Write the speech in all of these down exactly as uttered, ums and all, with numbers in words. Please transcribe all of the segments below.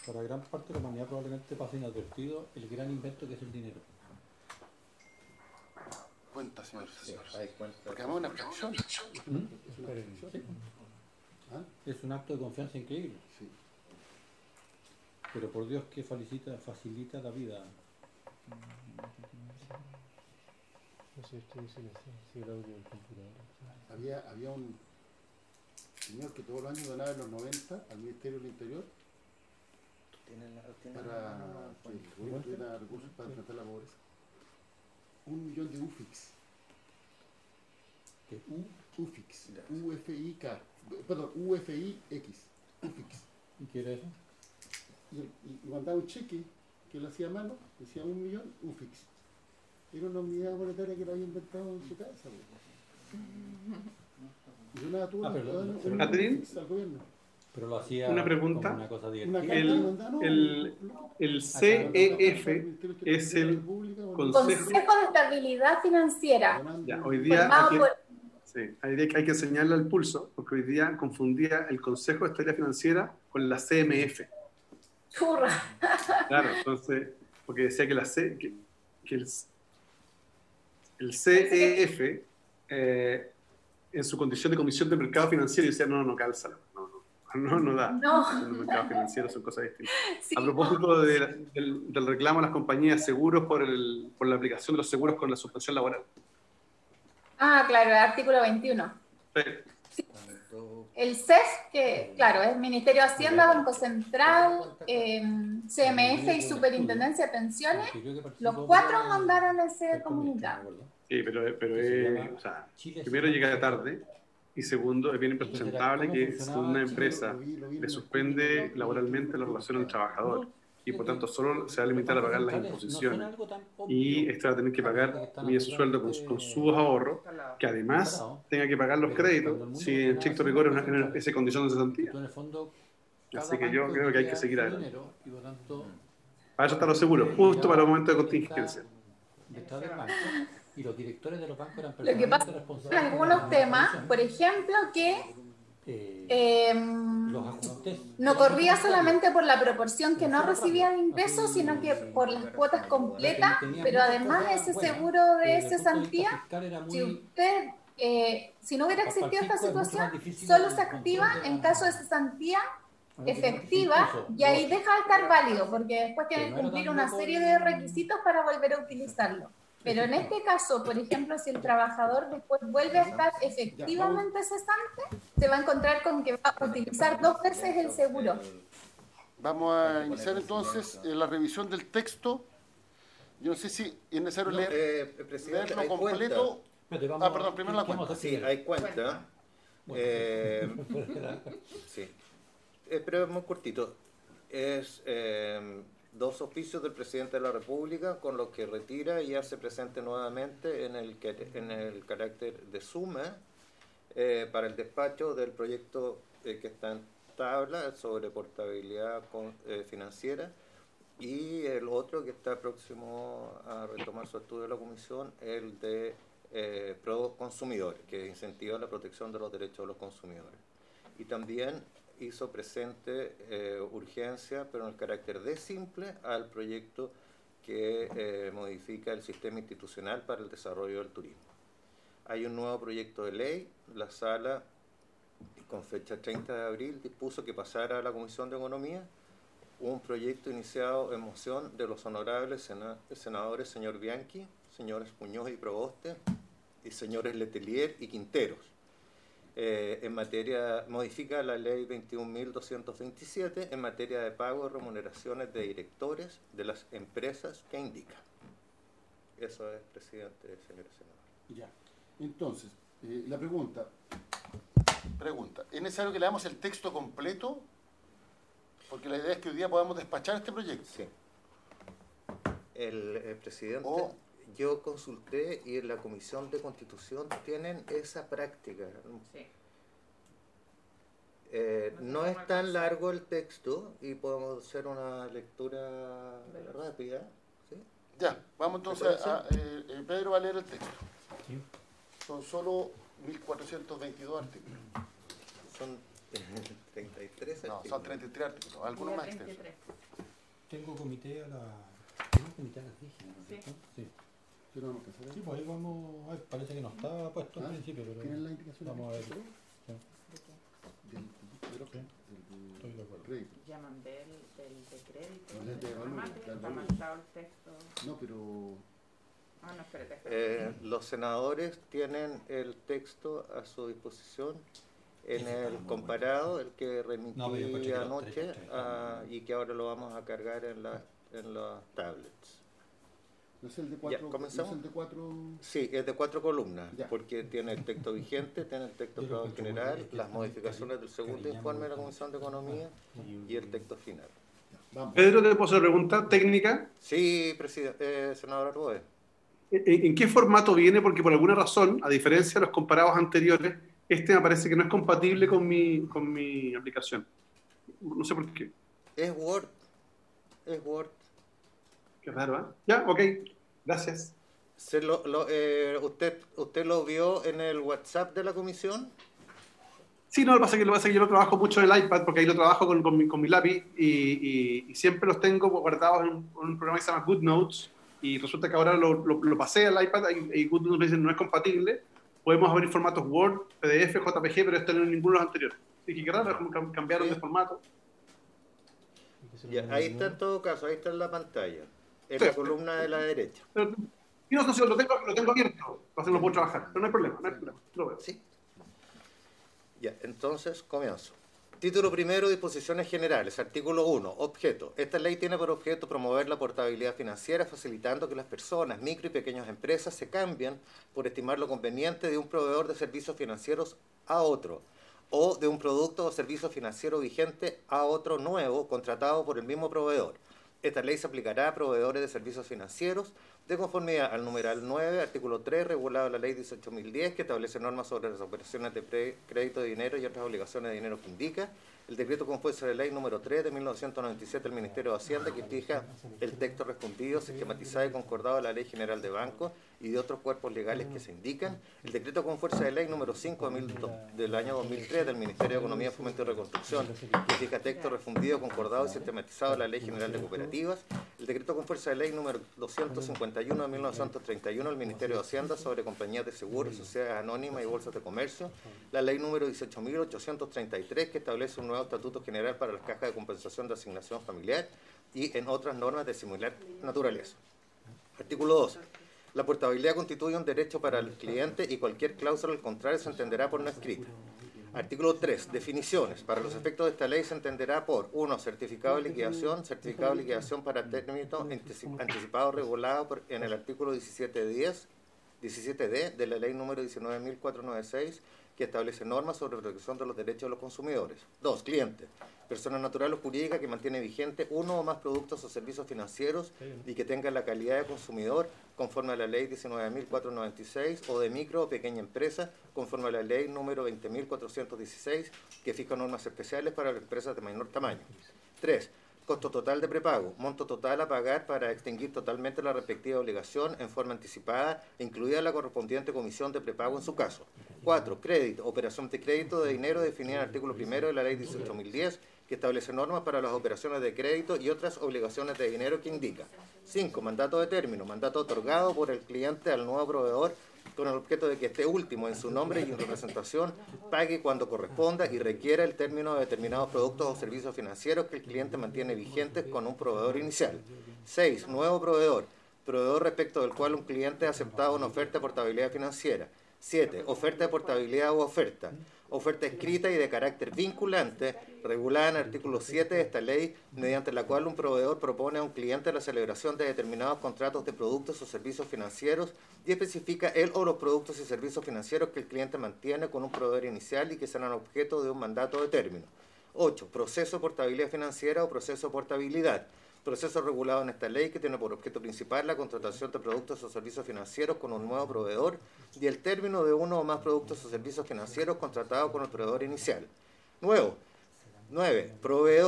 para gran parte de la humanidad probablemente pasa inadvertido el gran invento que es el dinero. Cuenta, señor. Sí, hay cuenta. Porque además es una abstracción. ¿Mm? Sí. ¿Ah? Es un acto de confianza increíble. Sí. Pero por Dios que facilita, facilita la vida. No sé, estoy silenciado, sí, el audio del computador. Había, había un señor que todos los años donaba en los noventa al Ministerio del Interior ¿Tienes la, tienes para la- que el gobierno tuviera recursos para enfrentar la pobreza. Un millón de U F I X. Que U, U F I X. U F I K. Perdón, U F I X. U F I X. ¿y qué era eso? Y, y- y mandaba un cheque que lo hacía a mano, decía un millón, U F I X. Era una unidad monetaria que lo había inventado en su casa. güey. Y yo nada tuve Ah, que pero dar lo- un pero- U Catherine. F I X al gobierno. Pero lo hacía Una pregunta. como una cosa Una divertida. carta El- que mandaban, no, el- El C E F es el consejo. Consejo de Estabilidad Financiera. Ya, hoy día Formado aquí- por... Sí, hay, que- hay que enseñarle al pulso, porque hoy día confundía el Consejo de Estabilidad Financiera con la C M F. Churra. Claro, entonces, porque decía que, la C, que, que el, el C E F, eh, en su condición de Comisión de Mercado Financiero, decía, no, no, calza, no, no, no, no da. No. Los mercados financieros son cosas distintas. Sí, A propósito de- del, del reclamo a las compañías de seguros por, el, por la aplicación de los seguros con la suspensión laboral. Ah, claro, el artículo veintiuno. Sí. El C E F, que claro, es Ministerio de Hacienda, Banco Central, eh, C M F y Superintendencia de Pensiones, los cuatro mandaron ese comunicado. Sí, pero, pero es, o sea, primero llega tarde y segundo es bien impresentable que si una empresa le suspende laboralmente la relación al trabajador y por tanto solo se va a limitar a pagar las imposiciones y este va a tener que pagar también su sueldo con, con sus ahorros, que además tenga que pagar los créditos si en estricto rigor es una, en esa condición de cesantía. Así que yo creo que hay que seguir adelante. Para eso están los seguros, justo para los momentos de contingencia. Y los directores de los bancos eran Lo que pasa en algunos temas, por ejemplo, que eh, no corría solamente por la proporción que no recibía de ingresos, sino que por las cuotas completas, pero además ese seguro de cesantía, si usted, eh, si no hubiera existido esta situación, solo se activa en caso de cesantía efectiva y ahí deja de estar válido, porque después tiene que cumplir una serie de requisitos para volver a utilizarlo. Pero en este caso, por ejemplo, si el trabajador después vuelve a estar efectivamente cesante, se va a encontrar con que va a utilizar dos veces el seguro. Vamos a iniciar entonces eh, la revisión del texto. Yo no sé si es necesario No, leer, eh, presidente, leerlo hay completo. cuenta. Ah, perdón, primero la cuenta. Sí, hay cuenta. Eh, sí. Eh, pero es muy cortito. Es eh, dos oficios del presidente de la República con los que retira y hace presente nuevamente en el, en el carácter de suma eh, para el despacho del proyecto eh, que está en tabla sobre portabilidad con, eh, financiera, y el otro que está próximo a retomar su estudio de la comisión, el de eh, pro consumidor, que incentiva la protección de los derechos de los consumidores. Y también hizo presente eh, urgencia, pero en el carácter de simple, al proyecto que eh, modifica el sistema institucional para el desarrollo del turismo. Hay un nuevo proyecto de ley, la sala, con fecha treinta de abril, dispuso que pasara a la Comisión de Economía un proyecto iniciado en moción de los honorables sena senadores señor Bianchi, señores Muñoz y Proboste, y señores Letelier y Quinteros. Eh, en materia, modifica la ley veintiún mil doscientos veintisiete en materia de pago de remuneraciones de directores de las empresas que indica. Eso es, presidente, señores senadores. Ya. Entonces, eh, la pregunta, pregunta, ¿es necesario que leamos el texto completo? Porque la idea es que hoy día podamos despachar este proyecto. Sí. El, el presidente, Oh. yo consulté y en la Comisión de Constitución tienen esa práctica. Sí. Eh, no es tan largo el texto y podemos hacer una lectura rápida. ¿Sí? Ya, vamos entonces a, eh, eh, Pedro va a leer el texto. Sí. Son solo mil cuatrocientos veintidós artículos. Son treinta y tres No, son treinta y tres artículos, algunos más extensos. Tengo comité a la... ¿Tengo comité a las diez? ¿No? Sí. Sí. ¿Sí, no vamos a hacer? Sí, pues ahí vamos... Ay, parece que no estaba puesto Ah, al principio, pero... ¿Tienen la indicación? Vamos a ver. ¿Del, del, Sí. Estoy de acuerdo. crédito? Llaman del, del de crédito, No, del del de remate, valor, del está valor. marcado el texto. No, pero... Ah, no, espérate. Eh, los senadores tienen el texto a su disposición en el comparado, el que remití No, pero yo encontré que los anoche tres, tres, ah, y que ahora lo vamos a cargar en, la, en los tablets. ¿No es el de cuatro? ¿No es ¿comenzamos? el de cuatro? Sí, es de cuatro columnas, Ya. porque tiene el texto vigente, tiene el texto aprobado en general, las modificaciones del segundo informe de la Comisión de Economía y el texto final. Vamos. Pedro, ¿te puedo hacer una pregunta técnica? Sí, presidente, eh, senador Arboe. ¿En, en qué formato viene? Porque por alguna razón, a diferencia de los comparados anteriores, este me parece que no es compatible con mi, con mi aplicación. No sé por qué. Es Word, es Word. Qué raro, ¿eh? Ya, ok. Gracias. Se lo, lo, eh, usted, ¿Usted lo vio en el WhatsApp de la comisión? Sí, no, lo que pasa es que, lo que, pasa es que yo lo trabajo mucho en el iPad, porque ahí lo trabajo con, con, mi, con mi lápiz y, y, y siempre los tengo guardados en un, en un programa que se llama GoodNotes, y resulta que ahora lo, lo, lo pasé al iPad y, y GoodNotes me dice no es compatible. Podemos abrir formatos Word, P D F, J P G, pero este no es ninguno de los anteriores. Así que qué raro, como cambiaron Sí. de formato. Ya, ahí está en todo caso, ahí está en la pantalla, en Sí. la columna de la derecha. Pero, y no, no, lo tengo, lo tengo abierto, así lo puedo trabajar, pero no hay problema, no hay problema. Lo veo. ¿Sí? Ya, entonces comienzo. Título primero, disposiciones generales, artículo uno, objeto. Esta ley tiene por objeto promover la portabilidad financiera, facilitando que las personas, micro y pequeñas empresas se cambien por estimar lo conveniente de un proveedor de servicios financieros a otro, o de un producto o servicio financiero vigente a otro nuevo contratado por el mismo proveedor. Esta ley se aplicará a proveedores de servicios financieros de conformidad al numeral nueve, artículo tres, regulado en la ley dieciocho mil diez, que establece normas sobre las operaciones de pre crédito de dinero y otras obligaciones de dinero que indica, el decreto con fuerza de ley número tres de mil novecientos noventa y siete del Ministerio de Hacienda, que fija el texto respondido, sistematizado y concordado a la Ley General de Bancos y de otros cuerpos legales que se indican, el decreto con fuerza de ley número cinco del año dos mil tres del Ministerio de Economía, Fomento y Reconstrucción, que fija texto refundido, concordado y sistematizado a la Ley General de Cooperativas, el decreto con fuerza de ley número doscientos cincuenta y uno de mil novecientos treinta y uno del Ministerio de Hacienda sobre compañías de seguros, sociedades anónimas y bolsas de comercio, la ley número dieciocho mil ochocientos treinta y tres, que establece un nuevo estatuto general para las cajas de compensación de asignación familiar y en otras normas de similar naturaleza. Artículo dos. La portabilidad constituye un derecho para el cliente y cualquier cláusula al contrario se entenderá por no escrita. Artículo tres. Definiciones. Para los efectos de esta ley se entenderá por uno. Certificado de liquidación. Certificado de liquidación para término anticipado regulado por, en el artículo diecisiete diez, diecisiete D de la ley número diecinueve mil cuatrocientos noventa y seis, que establece normas sobre protección de los derechos de los consumidores. dos. Cliente. Persona natural o jurídica que mantiene vigente uno o más productos o servicios financieros y que tenga la calidad de consumidor conforme a la ley diecinueve mil cuatrocientos noventa y seis, o de micro o pequeña empresa conforme a la ley número veinte mil cuatrocientos dieciséis, que fija normas especiales para las empresas de menor tamaño. tres. Costo total de prepago, monto total a pagar para extinguir totalmente la respectiva obligación en forma anticipada, incluida la correspondiente comisión de prepago en su caso. cuatro. Crédito, operación de crédito de dinero definida en el artículo primero de la ley dieciocho mil diez, que establece normas para las operaciones de crédito y otras obligaciones de dinero que indica. cinco. Mandato de término, mandato otorgado por el cliente al nuevo proveedor con el objeto de que este último, en su nombre y en representación, pague cuando corresponda y requiera el término de determinados productos o servicios financieros que el cliente mantiene vigentes con un proveedor inicial. seis. Nuevo proveedor, proveedor respecto del cual un cliente ha aceptado una oferta de portabilidad financiera. siete. Oferta de portabilidad u oferta. Oferta escrita y de carácter vinculante, regulada en el artículo siete de esta ley, mediante la cual un proveedor propone a un cliente la celebración de determinados contratos de productos o servicios financieros y especifica él o los productos y servicios financieros que el cliente mantiene con un proveedor inicial y que serán objeto de un mandato de término. ocho. Proceso de portabilidad financiera o proceso de portabilidad. Proceso regulado en esta ley que tiene por objeto principal la contratación de productos o servicios financieros con un nuevo proveedor y el término de uno o más productos o servicios financieros contratados con el proveedor inicial. Nuevo. nueve. Proveedor.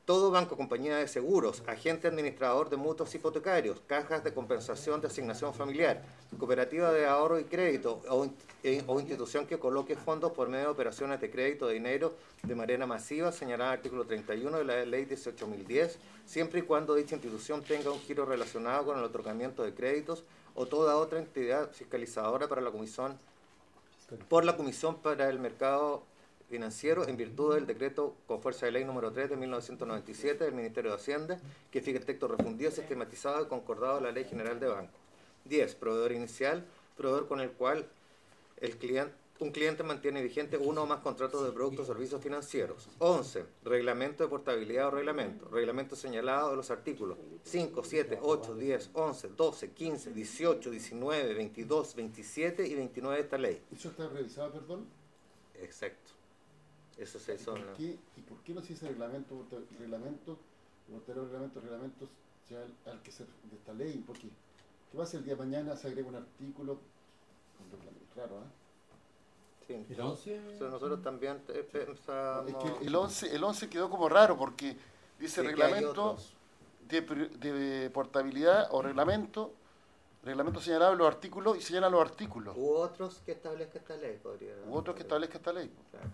todo banco, compañía de seguros, agente administrador de mutuos hipotecarios, cajas de compensación de asignación familiar, cooperativa de ahorro y crédito o, o institución que coloque fondos por medio de operaciones de crédito de dinero de manera masiva, señalada en el artículo treinta y uno de la ley dieciocho mil diez, siempre y cuando dicha institución tenga un giro relacionado con el otorgamiento de créditos o toda otra entidad fiscalizadora para la comisión, por la Comisión para el Mercado Financiero en virtud del decreto con fuerza de ley número tres de mil novecientos noventa y siete del Ministerio de Hacienda, que fija el texto refundido, sistematizado y concordado de la Ley General de Bancos. diez. Proveedor inicial, proveedor con el cual el cliente, un cliente mantiene vigente uno o más contratos de productos o servicios financieros. once. Reglamento de portabilidad o reglamento. Reglamento señalado de los artículos cinco, siete, ocho, diez, once, doce, quince, dieciocho, diecinueve, veintidós, veintisiete y veintinueve de esta ley. ¿Eso está revisado, perdón? Exacto. Eso se hizo. ¿Y por qué, ¿y por qué no se dice reglamento, reglamento, reglamento, reglamento ya al, al que se de esta ley? ¿Por qué? ¿Qué pasa el día de mañana? Se agrega un artículo, un reglamento, claro, ¿eh? Sí, ¿El once? Nosotros también pensamos... Es que el once, el once quedó como raro porque dice Sí, reglamento de, de portabilidad o reglamento, reglamento señalado en los artículos y señala los artículos. U otros que establezca esta ley, podría... U otros que establezca esta ley. Claro.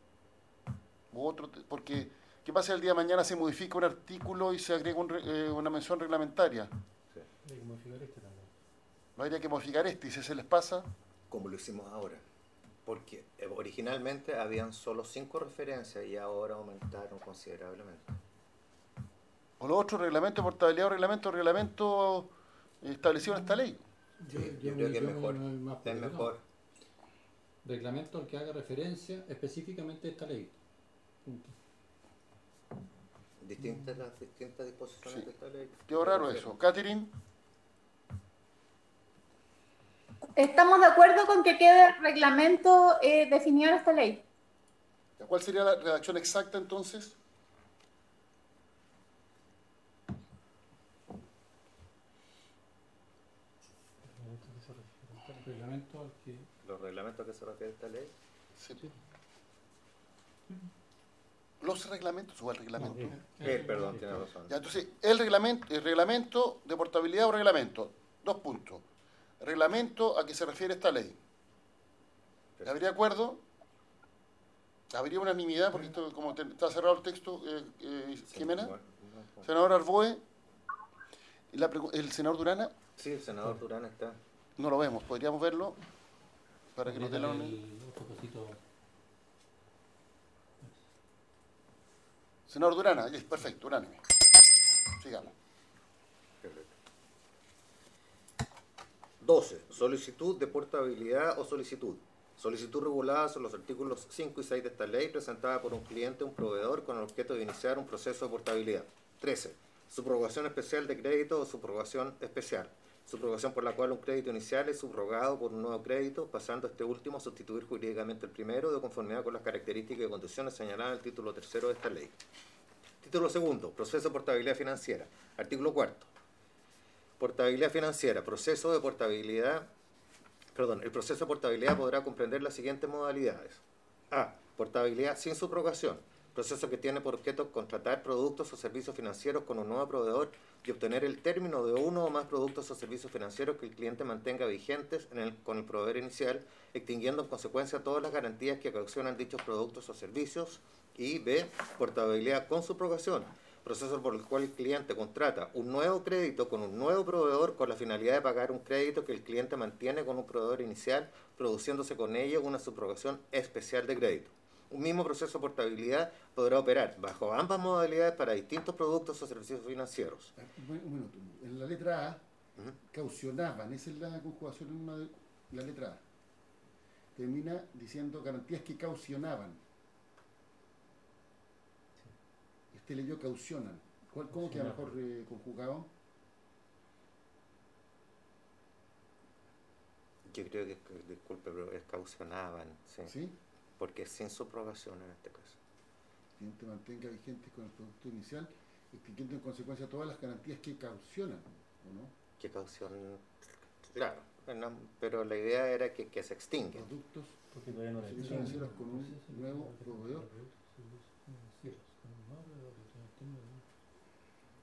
U otro, porque, ¿qué pasa el día de mañana? Se modifica un artículo y se agrega un, eh, una mención reglamentaria. Sí. Hay que modificar este también. No habría que modificar este y si se les pasa... Como lo hicimos ahora. Porque eh, originalmente habían solo cinco referencias y ahora aumentaron considerablemente. O lo otro, reglamento de portabilidad o reglamento, reglamento establecido en esta ley. Yo, Sí, yo yo creo que es yo mejor. no más Es problema. mejor. Reglamento al que haga referencia específicamente a esta ley. Punto. Distintas las distintas disposiciones Sí. de esta ley. Qué raro eso. Catherine, Estamos de acuerdo con que quede el reglamento eh, definido en esta ley. ¿cuál sería la redacción exacta entonces? Reglamento al que... Los reglamentos a que se refiere esta ley. Sí. Los reglamentos o el reglamento. No, Eh, perdón, tiene razón. Ya, entonces, el reglamento, el reglamento de portabilidad o reglamento. Dos puntos. Reglamento a que se refiere esta ley. ¿Habría acuerdo? ¿Habría unanimidad? Porque esto, como te- está cerrado el texto, eh, eh, Sí, Jimena. bueno, no, Senador Arboe. Y la pregu- el senador Durana, Sí, el senador Durán está. no lo vemos. ¿Podríamos verlo? Para que nos dé la el unanimidad. otro cosito. Senador Durana, es perfecto, unánime. Sigamos. doce. Solicitud de portabilidad o solicitud. Solicitud regulada son los artículos cinco y seis de esta ley, presentada por un cliente o un proveedor con el objeto de iniciar un proceso de portabilidad. trece. Subrogación especial de crédito o subrogación especial. Subrogación por la cual un crédito inicial es subrogado por un nuevo crédito, pasando este último a sustituir jurídicamente el primero de conformidad con las características y condiciones señaladas en el título tercero de esta ley. Título segundo. Proceso de portabilidad financiera. Artículo cuarto. Portabilidad financiera. Proceso de portabilidad. Perdón, el proceso de portabilidad podrá comprender las siguientes modalidades. A. Portabilidad sin subrogación. Proceso que tiene por objeto contratar productos o servicios financieros con un nuevo proveedor y obtener el término de uno o más productos o servicios financieros que el cliente mantenga vigentes en el, con el proveedor inicial, extinguiendo en consecuencia todas las garantías que caucionan dichos productos o servicios. Y B. Portabilidad con subrogación. Proceso por el cual el cliente contrata un nuevo crédito con un nuevo proveedor con la finalidad de pagar un crédito que el cliente mantiene con un proveedor inicial, produciéndose con ello una subrogación especial de crédito. Un mismo proceso de portabilidad podrá operar bajo ambas modalidades para distintos productos o servicios financieros. Un un minuto. En la letra A, Ujú. caucionaban, esa es la conjugación en una de, la letra A. Termina diciendo garantías que caucionaban. Este leyó caucionan. ¿Cuál, ¿Cómo queda mejor eh, conjugado? Yo creo que, disculpe, pero es caucionaban, sí, ¿Sí? porque es sin subrogación en este caso. El cliente mantenga vigentes con el producto inicial, extinguiendo en consecuencia todas las garantías que caucionan, ¿o no? ¿Qué caución? Claro, no, pero la idea era que, que se extingue. Productos Porque todavía no la servicios financieros con un nuevo proveedor. Financieros con un nuevo proveedor.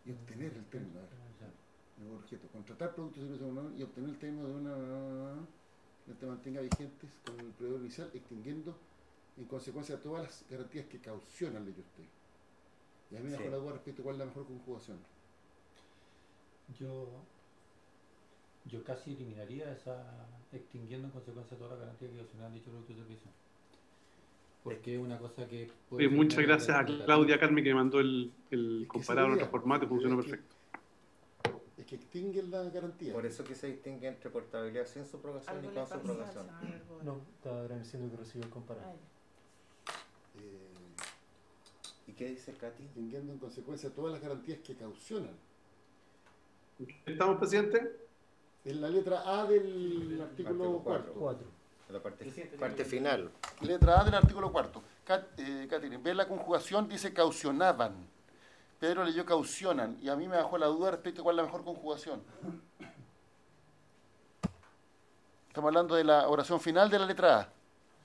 y obtener el término. El objeto, contratar productos y servicios y obtener el término de una que te mantenga vigentes con el proveedor inicial, extinguiendo en consecuencia todas las garantías que caucionan, leyó usted. Y a mí me dejó sí. la duda respecto a cuál es la mejor conjugación. Yo, yo casi eliminaría esa, extinguiendo en consecuencia todas las garantías que caucionan dicho producto y servicio. Porque es una cosa que... Puede sí, muchas gracias a Claudia Carmi que me mandó el, el comparado en otro formato y funcionó perfecto. Es que extinguen la garantía. Por eso que se distingue entre portabilidad sin subrogación y con subrogación. No, estaba diciendo que recibió el comparado. Eh, ¿Y qué dice Katy? Extinguiendo en consecuencia todas las garantías que caucionan. ¿Estamos, presidente? En la letra A del artículo cuarto. La parte, parte final. Letra A del artículo cuarto. Cat, eh, Katy, ve la conjugación, dice caucionaban. Pedro leyó caucionan y a mí me bajó la duda respecto a cuál es la mejor conjugación. Estamos hablando de la oración final de la letra A.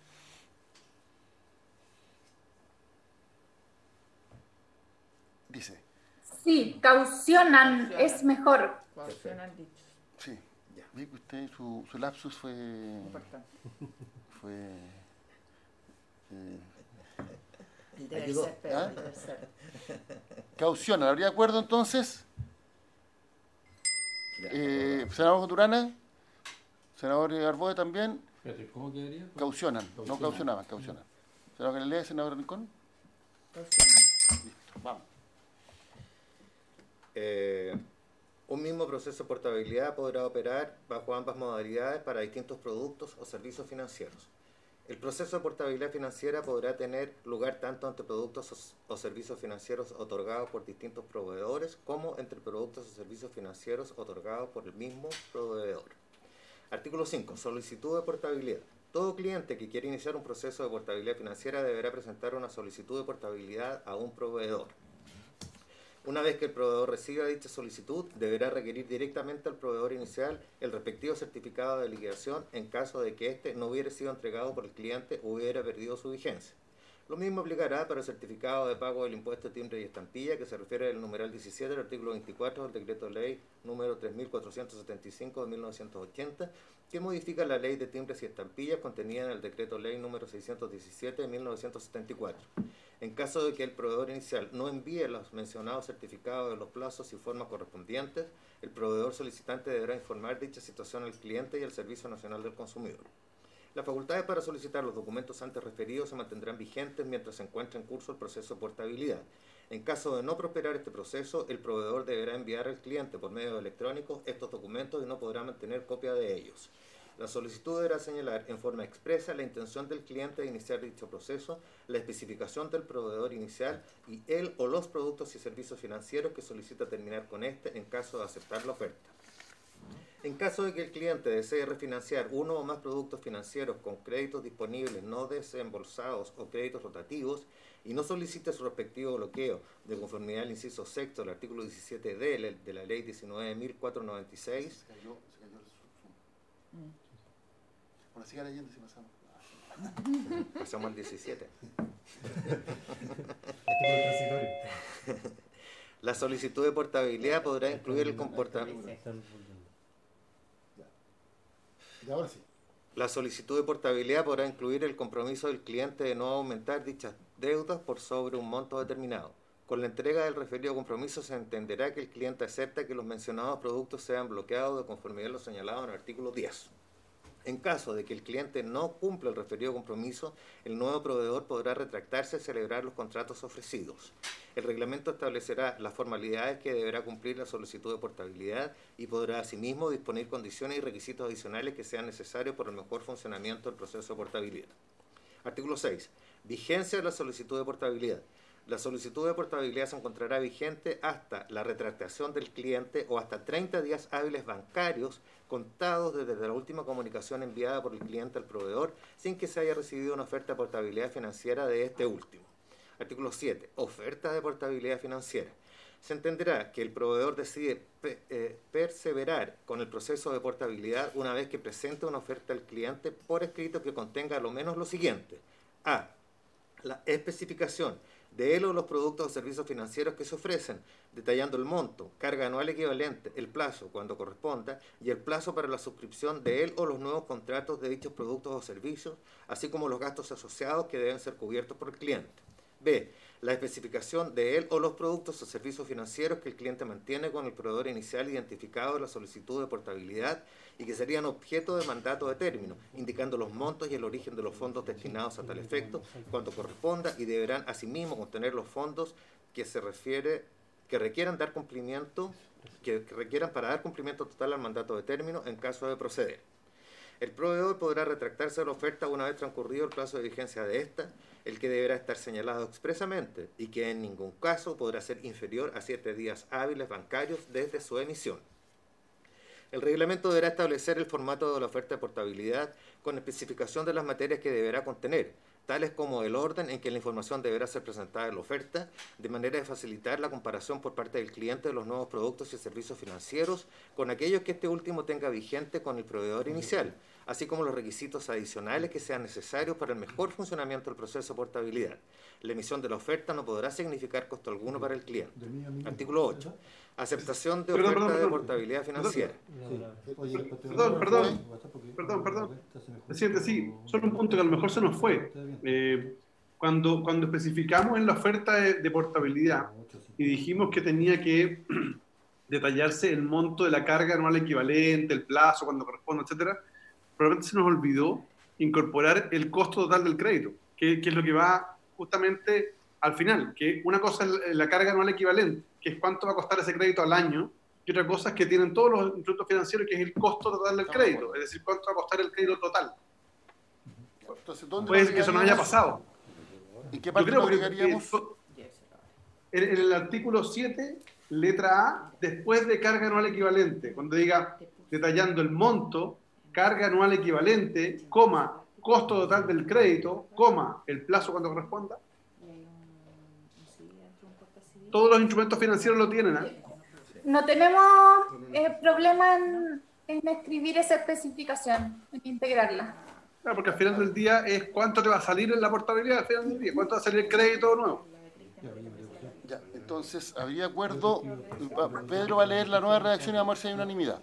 Dice. Sí, caucionan es mejor. Caucionan dicho. Sí, ya. Vi que usted, su, su lapsus fue... Importante. Fue... Eh, El deber ser, pero el deber ser. Caucionan, ¿habría acuerdo entonces? Eh, senador Durana, senador Arbode también. ¿Cómo quedaría? Caucionan, caucionan, no caucionaban, caucionan. Senador Galilea, senador Rincón. Caucionan. Listo, vamos. Eh, un mismo proceso de portabilidad podrá operar bajo ambas modalidades para distintos productos o servicios financieros. El proceso de portabilidad financiera podrá tener lugar tanto entre productos o servicios financieros otorgados por distintos proveedores como entre productos o servicios financieros otorgados por el mismo proveedor. Artículo cinco. Solicitud de portabilidad. Todo cliente que quiera iniciar un proceso de portabilidad financiera deberá presentar una solicitud de portabilidad a un proveedor. Una vez que el proveedor reciba dicha solicitud, deberá requerir directamente al proveedor inicial el respectivo certificado de liquidación en caso de que éste no hubiera sido entregado por el cliente o hubiera perdido su vigencia. Lo mismo aplicará para el certificado de pago del impuesto de timbre y estampilla, que se refiere al numeral diecisiete del artículo veinticuatro del decreto ley número tres mil cuatrocientos setenta y cinco de mil novecientos ochenta, que modifica la ley de timbres y estampillas contenida en el decreto ley número seiscientos diecisiete de mil novecientos setenta y cuatro. En caso de que el proveedor inicial no envíe los mencionados certificados de los plazos y formas correspondientes, el proveedor solicitante deberá informar dicha situación al cliente y al Servicio Nacional del Consumidor. Las facultades para solicitar los documentos antes referidos se mantendrán vigentes mientras se encuentre en curso el proceso de portabilidad. En caso de no prosperar este proceso, el proveedor deberá enviar al cliente por medio electrónico estos documentos y no podrá mantener copia de ellos. La solicitud deberá señalar en forma expresa la intención del cliente de iniciar dicho proceso, la especificación del proveedor inicial y el o los productos y servicios financieros que solicita terminar con este en caso de aceptar la oferta. En caso de que el cliente desee refinanciar uno o más productos financieros con créditos disponibles no desembolsados o créditos rotativos y no solicite su respectivo bloqueo de conformidad al inciso sexto del artículo diecisiete D de la ley diecinueve mil cuatrocientos noventa y seis. Se cayó, se cayó el zoom. Bueno, siga leyendo si pasamos. Pasamos al diecisiete. La solicitud de portabilidad podrá incluir el comportamiento. Y ahora sí. La solicitud de portabilidad podrá incluir el compromiso del cliente de no aumentar dichas deudas por sobre un monto determinado. Con la entrega del referido compromiso se entenderá que el cliente acepta que los mencionados productos sean bloqueados de conformidad a lo señalado en el artículo diez. En caso de que el cliente no cumpla el referido compromiso, el nuevo proveedor podrá retractarse y celebrar los contratos ofrecidos. El reglamento establecerá las formalidades que deberá cumplir la solicitud de portabilidad y podrá asimismo disponer condiciones y requisitos adicionales que sean necesarios por el mejor funcionamiento del proceso de portabilidad. Artículo seis. Vigencia de la solicitud de portabilidad. La solicitud de portabilidad se encontrará vigente hasta la retractación del cliente o hasta treinta días hábiles bancarios contados desde la última comunicación enviada por el cliente al proveedor sin que se haya recibido una oferta de portabilidad financiera de este último. Artículo siete. Oferta de portabilidad financiera. Se entenderá que el proveedor decide pe eh, perseverar con el proceso de portabilidad una vez que presente una oferta al cliente por escrito que contenga a lo menos lo siguiente. A. La especificación de él o los productos o servicios financieros que se ofrecen, detallando el monto, carga anual equivalente, el plazo, cuando corresponda, y el plazo para la suscripción de él o los nuevos contratos de dichos productos o servicios, así como los gastos asociados que deben ser cubiertos por el cliente. B. La especificación de él o los productos o servicios financieros que el cliente mantiene con el proveedor inicial identificado en la solicitud de portabilidad y que serían objeto de mandato de término, indicando los montos y el origen de los fondos destinados a tal efecto, cuando corresponda, y deberán asimismo contener los fondos que se refiere, que requieran dar cumplimiento, que requieran para dar cumplimiento total al mandato de término en caso de proceder. El proveedor podrá retractarse de la oferta una vez transcurrido el plazo de vigencia de esta, el que deberá estar señalado expresamente y que en ningún caso podrá ser inferior a siete días hábiles bancarios desde su emisión. El reglamento deberá establecer el formato de la oferta de portabilidad con especificación de las materias que deberá contener, tales como el orden en que la información deberá ser presentada en la oferta, de manera de facilitar la comparación por parte del cliente de los nuevos productos y servicios financieros con aquellos que este último tenga vigente con el proveedor inicial, así como los requisitos adicionales que sean necesarios para el mejor funcionamiento del proceso de portabilidad. La emisión de la oferta no podrá significar costo alguno para el cliente. Artículo ocho. Aceptación de oferta perdón, perdón, de portabilidad financiera. Perdón, perdón, perdón, perdón. Presidente, sí, solo un punto que a lo mejor se nos fue. Eh, cuando, cuando especificamos en la oferta de, de portabilidad y dijimos que tenía que detallarse el monto de la carga anual equivalente, el plazo, cuando corresponde, etcétera, probablemente se nos olvidó incorporar el costo total del crédito, que, que es lo que va justamente al final, que una cosa es la carga anual equivalente, que es cuánto va a costar ese crédito al año, y otra cosa es que tienen todos los instrumentos financieros, que es el costo total del crédito, es decir, cuánto va a costar el crédito total. Entonces, ¿dónde puede ser que eso no haya pasado. ¿En qué parte lo agregaríamos? En, en el artículo siete, letra A, después de carga anual equivalente, cuando diga detallando el monto, carga anual equivalente, coma, costo total del crédito, coma, el plazo cuando corresponda. Todos los instrumentos financieros lo tienen, ¿eh? No tenemos eh, problema en, en escribir esa especificación, en integrarla. Claro, porque al final del día es cuánto te va a salir en la portabilidad al final del día, cuánto va a salir el crédito nuevo. Ya, entonces, ¿habría acuerdo? Pedro va a leer la nueva redacción y vamos a ver si hay unanimidad.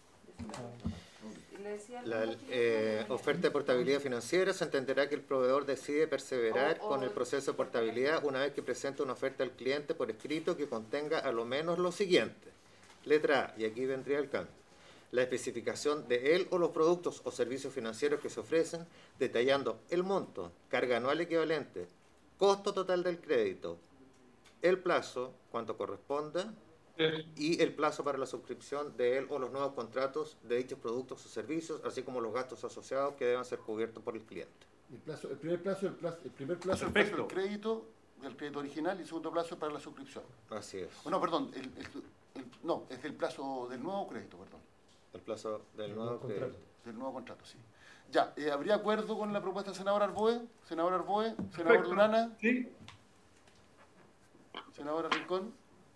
La eh, oferta de portabilidad financiera se entenderá que el proveedor decide perseverar con el proceso de portabilidad una vez que presenta una oferta al cliente por escrito que contenga a lo menos lo siguiente. Letra A, y aquí vendría el cambio. La especificación de él o los productos o servicios financieros que se ofrecen, detallando el monto, carga anual equivalente, costo total del crédito, el plazo, cuanto corresponda, y el plazo para la suscripción de él o los nuevos contratos de dichos productos o servicios, así como los gastos asociados que deban ser cubiertos por el cliente. El, plazo, el primer plazo, el, plazo, el primer plazo, el plazo del crédito, del crédito original, y el segundo plazo para la suscripción. Así es. Oh, no, perdón, el, el, el, no, es el plazo del nuevo crédito, perdón. El plazo del el nuevo, nuevo crédito. Contrato. Del nuevo contrato, sí. Ya, eh, ¿habría acuerdo con la propuesta del senador Arboe? Senador Arboe, senador Durana. Sí. Senadora Rincón.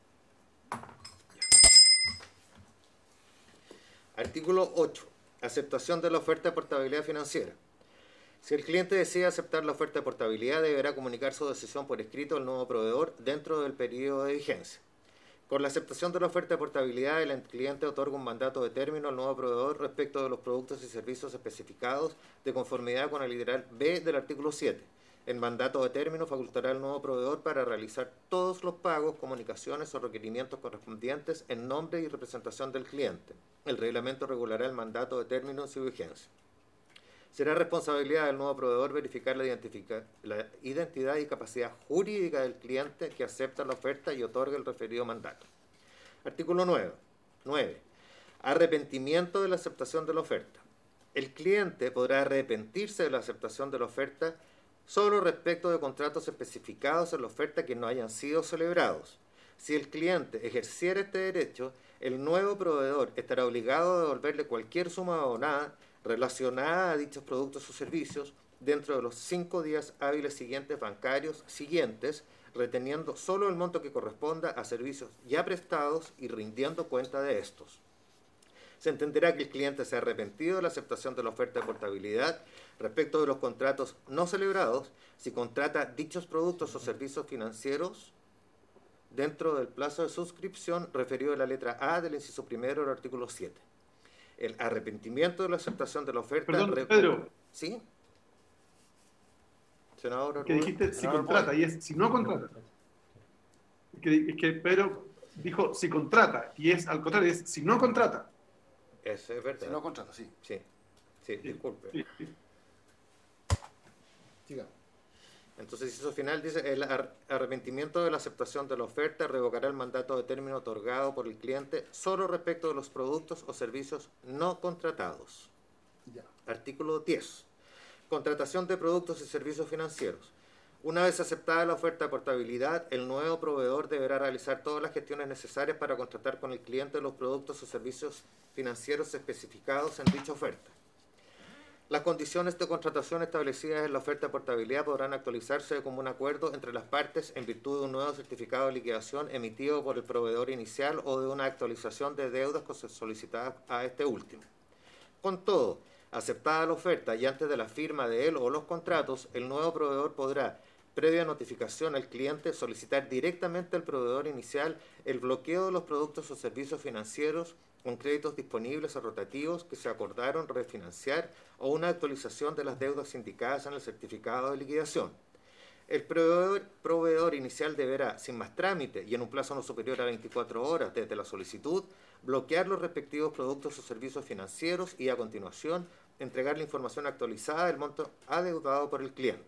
Artículo ocho. Aceptación de la oferta de portabilidad financiera. Si el cliente decide aceptar la oferta de portabilidad, deberá comunicar su decisión por escrito al nuevo proveedor dentro del periodo de vigencia. Con la aceptación de la oferta de portabilidad, el cliente otorga un mandato de término al nuevo proveedor respecto de los productos y servicios especificados de conformidad con el literal B del artículo siete. El mandato de término facultará al nuevo proveedor para realizar todos los pagos, comunicaciones o requerimientos correspondientes en nombre y representación del cliente. El reglamento regulará el mandato de término en su vigencia. Será responsabilidad del nuevo proveedor verificar la, la identidad y capacidad jurídica del cliente que acepta la oferta y otorga el referido mandato. Artículo nueve. nueve. Arrepentimiento de la aceptación de la oferta. El cliente podrá arrepentirse de la aceptación de la oferta solo respecto de contratos especificados en la oferta que no hayan sido celebrados. Si el cliente ejerciera este derecho, el nuevo proveedor estará obligado a devolverle cualquier suma abonada relacionada a dichos productos o servicios dentro de los cinco días hábiles siguientes bancarios siguientes, reteniendo solo el monto que corresponda a servicios ya prestados y rindiendo cuenta de estos. se entenderá que el cliente se ha arrepentido de la aceptación de la oferta de portabilidad respecto de los contratos no celebrados si contrata dichos productos o servicios financieros dentro del plazo de suscripción referido a la letra A del inciso primero del artículo siete. El arrepentimiento de la aceptación de la oferta... Perdón, Pedro. ¿Sí? Senador, que dijiste si contrata y es si no contrata. Es que, es que Pedro dijo si contrata y es al contrario, es si no contrata. Eso es verdad. Si no contrata, sí. Sí, sí, sí, disculpe. Sí, sí. Sigamos. Entonces, inciso final dice, el arrepentimiento de la aceptación de la oferta revocará el mandato de término otorgado por el cliente solo respecto de los productos o servicios no contratados. Ya. Artículo diez. Contratación de productos y servicios financieros. Una vez aceptada la oferta de portabilidad, el nuevo proveedor deberá realizar todas las gestiones necesarias para contratar con el cliente los productos o servicios financieros especificados en dicha oferta. Las condiciones de contratación establecidas en la oferta de portabilidad podrán actualizarse de común acuerdo entre las partes en virtud de un nuevo certificado de liquidación emitido por el proveedor inicial o de una actualización de deudas solicitadas a este último. Con todo, aceptada la oferta y antes de la firma de él o los contratos, el nuevo proveedor podrá, previa notificación al cliente, solicitar directamente al proveedor inicial el bloqueo de los productos o servicios financieros con créditos disponibles o rotativos que se acordaron refinanciar o una actualización de las deudas indicadas en el certificado de liquidación. El proveedor, proveedor inicial deberá, sin más trámite y en un plazo no superior a veinticuatro horas desde la solicitud, bloquear los respectivos productos o servicios financieros y, a continuación, entregar la información actualizada del monto adeudado por el cliente.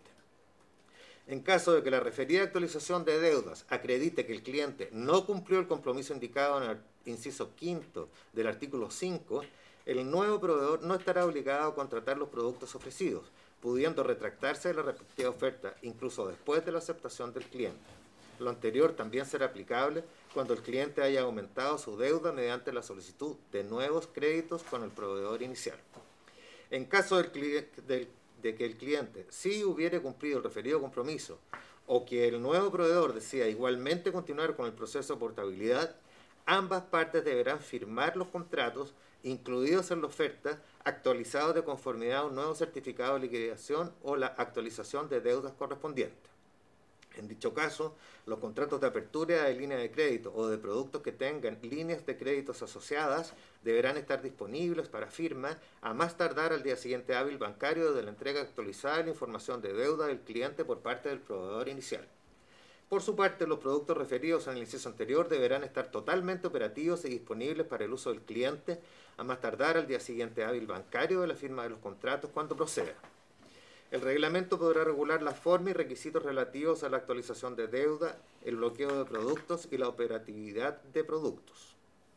En caso de que la referida actualización de deudas acredite que el cliente no cumplió el compromiso indicado en el inciso quinto del artículo cinco, el nuevo proveedor no estará obligado a contratar los productos ofrecidos, pudiendo retractarse de la respectiva oferta, incluso después de la aceptación del cliente. Lo anterior también será aplicable cuando el cliente haya aumentado su deuda mediante la solicitud de nuevos créditos con el proveedor inicial. En caso del cliente, del, de que el cliente sí hubiere cumplido el referido compromiso o que el nuevo proveedor decida igualmente continuar con el proceso de portabilidad, ambas partes deberán firmar los contratos incluidos en la oferta, actualizados de conformidad a un nuevo certificado de liquidación o la actualización de deudas correspondientes. En dicho caso, los contratos de apertura de línea de crédito o de productos que tengan líneas de créditos asociadas deberán estar disponibles para firma a más tardar al día siguiente hábil bancario de la entrega actualizada de la información de deuda del cliente por parte del proveedor inicial. Por su parte, los productos referidos en el inciso anterior deberán estar totalmente operativos y disponibles para el uso del cliente a más tardar al día siguiente hábil bancario de la firma de los contratos cuando proceda. El reglamento podrá regular la forma y requisitos relativos a la actualización de deuda, el bloqueo de productos y la operatividad de productos.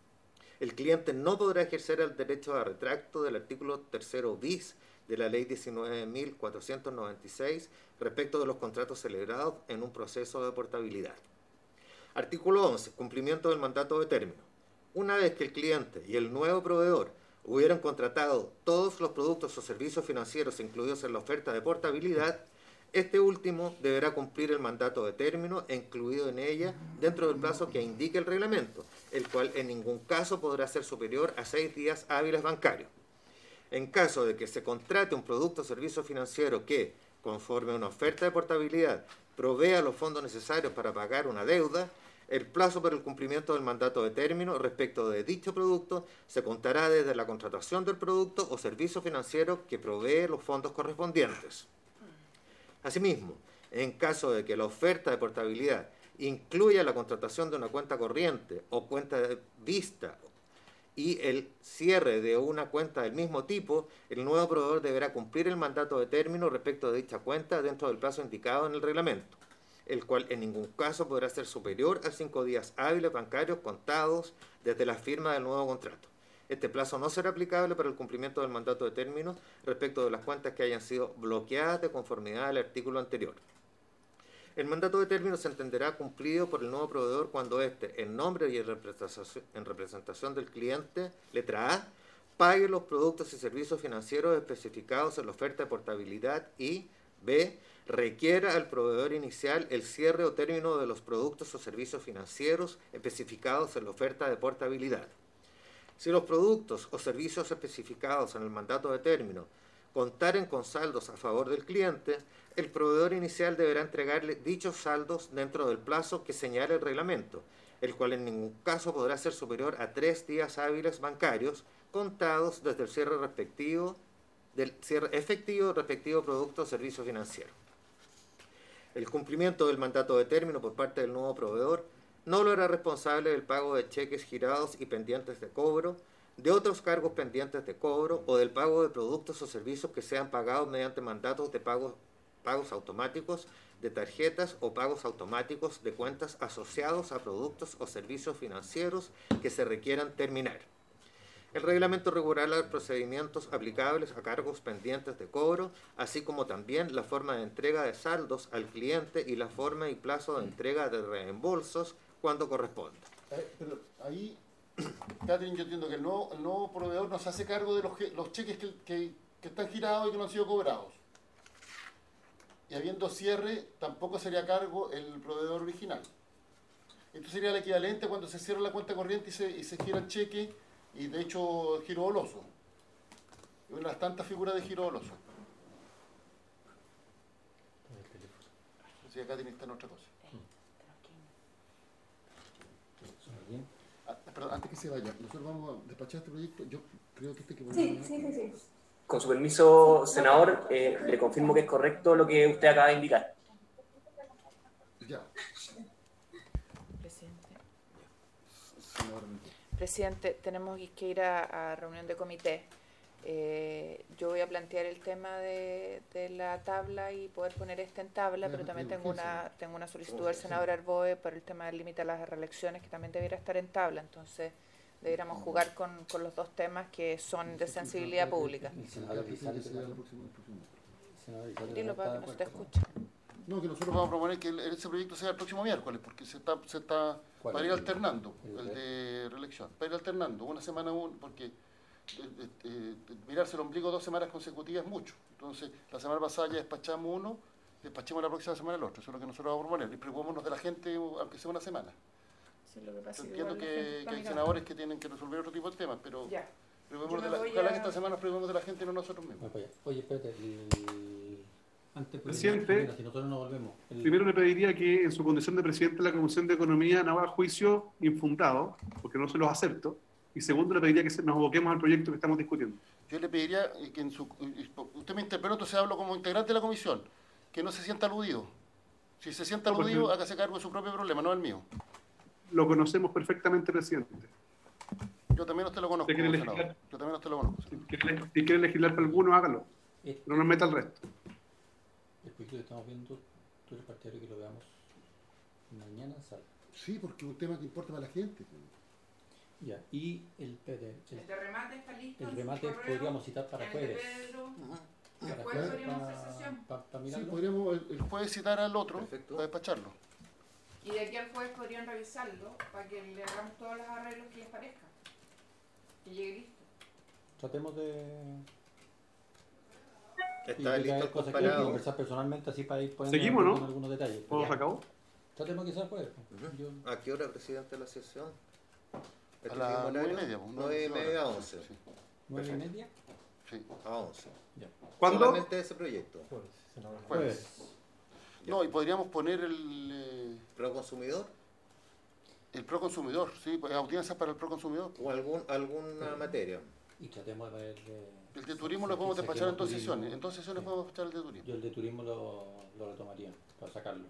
El cliente no podrá ejercer el derecho a retracto del artículo tercero bis de la Ley diecinueve mil cuatrocientos noventa y seis respecto de los contratos celebrados en un proceso de portabilidad. Artículo once. Cumplimiento del mandato de término. Una vez que el cliente y el nuevo proveedor hubieran contratado todos los productos o servicios financieros incluidos en la oferta de portabilidad, este último deberá cumplir el mandato de término incluido en ella dentro del plazo que indique el reglamento, el cual en ningún caso podrá ser superior a seis días hábiles bancarios. En caso de que se contrate un producto o servicio financiero que, conforme a una oferta de portabilidad, provea los fondos necesarios para pagar una deuda, el plazo para el cumplimiento del mandato de término respecto de dicho producto se contará desde la contratación del producto o servicio financiero que provee los fondos correspondientes. Asimismo, en caso de que la oferta de portabilidad incluya la contratación de una cuenta corriente o cuenta de vista y el cierre de una cuenta del mismo tipo, el nuevo proveedor deberá cumplir el mandato de término respecto de dicha cuenta dentro del plazo indicado en el reglamento, el cual en ningún caso podrá ser superior a cinco días hábiles bancarios contados desde la firma del nuevo contrato. Este plazo no será aplicable para el cumplimiento del mandato de término respecto de las cuentas que hayan sido bloqueadas de conformidad al artículo anterior. El mandato de término se entenderá cumplido por el nuevo proveedor cuando éste, en nombre y en representación, en representación del cliente, letra A, pague los productos y servicios financieros especificados en la oferta de portabilidad y, B, requiera al proveedor inicial el cierre o término de los productos o servicios financieros especificados en la oferta de portabilidad. Si los productos o servicios especificados en el mandato de término contaren con saldos a favor del cliente, el proveedor inicial deberá entregarle dichos saldos dentro del plazo que señale el reglamento, el cual en ningún caso podrá ser superior a tres días hábiles bancarios contados desde el cierre respectivo del cierre efectivo del respectivo producto o servicio financiero. El cumplimiento del mandato de término por parte del nuevo proveedor no lo hará responsable del pago de cheques girados y pendientes de cobro, de otros cargos pendientes de cobro o del pago de productos o servicios que sean pagados mediante mandatos de pagos, pagos automáticos de tarjetas o pagos automáticos de cuentas asociados a productos o servicios financieros que se requieran terminar. El reglamento regulará los procedimientos aplicables a cargos pendientes de cobro, así como también la forma de entrega de saldos al cliente y la forma y plazo de entrega de reembolsos cuando corresponda. Eh, pero ahí, Catherine, yo entiendo que el nuevo, el nuevo proveedor nos hace cargo de los, los cheques que, que, que están girados y que no han sido cobrados. Y habiendo cierre, tampoco sería cargo el proveedor original. Esto sería el equivalente cuando se cierra la cuenta corriente y se, y se gira el cheque, y de hecho giro doloso. Es una de las tantas figuras de giro doloso. Sí, acá tiene que estar otra cosa. Ah, perdón, antes que se vaya, nosotros vamos a despachar este proyecto. Yo creo que este que Sí, sí, sí, sí. Con su permiso, senador, eh, le confirmo que es correcto lo que usted acaba de indicar. Ya. Presidente. Presidente, tenemos que ir a, a reunión de comité. Eh, yo voy a plantear el tema de, de la tabla y poder poner esta en tabla, pero también tengo una tengo una solicitud del senador Arboe por el tema del límite a las reelecciones, que también debiera estar en tabla. Entonces, debiéramos jugar con, con los dos temas que son de sensibilidad pública. Dilo para que no se te escuche. No, que nosotros vamos a proponer que el, ese proyecto sea el próximo miércoles, porque se está, se está para ir alternando, el de reelección, para ir alternando, una semana uno, porque eh, eh, mirarse el ombligo dos semanas consecutivas es mucho. Entonces, la semana pasada ya despachamos uno, despachemos la próxima semana el otro, eso es lo que nosotros vamos a proponer, y preocupémonos de la gente, aunque sea una semana. Sí, lo que pasa Yo es entiendo que, que hay senadores que tienen que resolver otro tipo de temas, pero ya. De la, ojalá a... que esta semana nos preocupemos de la gente y no nosotros mismos. Oye, espérate, el... Antes, presidente, mira, si nosotros no volvemos, el... primero le pediría que en su condición de presidente de la Comisión de Economía no haga juicio infundado, porque no se los acepto, y segundo le pediría que nos aboquemos al proyecto que estamos discutiendo. Yo le pediría que en su... Usted me interpeló, entonces hablo como integrante de la comisión, que no se sienta aludido. Si se sienta aludido, porque... hágase cargo de su propio problema, no el mío. Lo conocemos perfectamente, presidente. Yo también a usted lo conozco, senador. Yo también a usted lo conozco. Si quiere, si quiere legislar para alguno, hágalo. Este... No nos meta el resto. El proyecto que estamos viendo, tú eres partidario que lo veamos mañana en sala. Sí, porque es un tema que importa para la gente. Ya, y el, el, el, el de remate está listo. El remate podríamos citar para jueves. Uh-huh. Para jueves podríamos hacer sesión. Pa, pa, pa sí, podríamos el, el jueves citar al otro. Perfecto. Para despacharlo. Y de aquí al jueves podrían revisarlo para que le hagamos todos los arreglos que les parezca. Que llegue listo. Tratemos de... Está listo el comparado. Conversar personalmente así para ir poniendo ¿Seguimos, no? algunos detalles. ¿Todo se acabó? Tratemos que sea jueves. Uh-huh. Yo... ¿A qué hora, presidente, de la sesión? A las nueve y media. Nueve y media a once. Sí. ¿Nueve y media? Sí. A once. Ya. ¿Cuándo? Solamente ese proyecto. Jueves. Jueves. No, y podríamos poner el... Eh... ¿Proconsumidor? El proconsumidor, sí, audiencias para el proconsumidor. O algún, alguna sí. materia. Y tratemos de ver... Eh, el de turismo lo podemos despachar en dos sesiones. En dos sesiones sí. podemos despachar el de turismo. Yo el de turismo lo, lo retomaría, para sacarlo.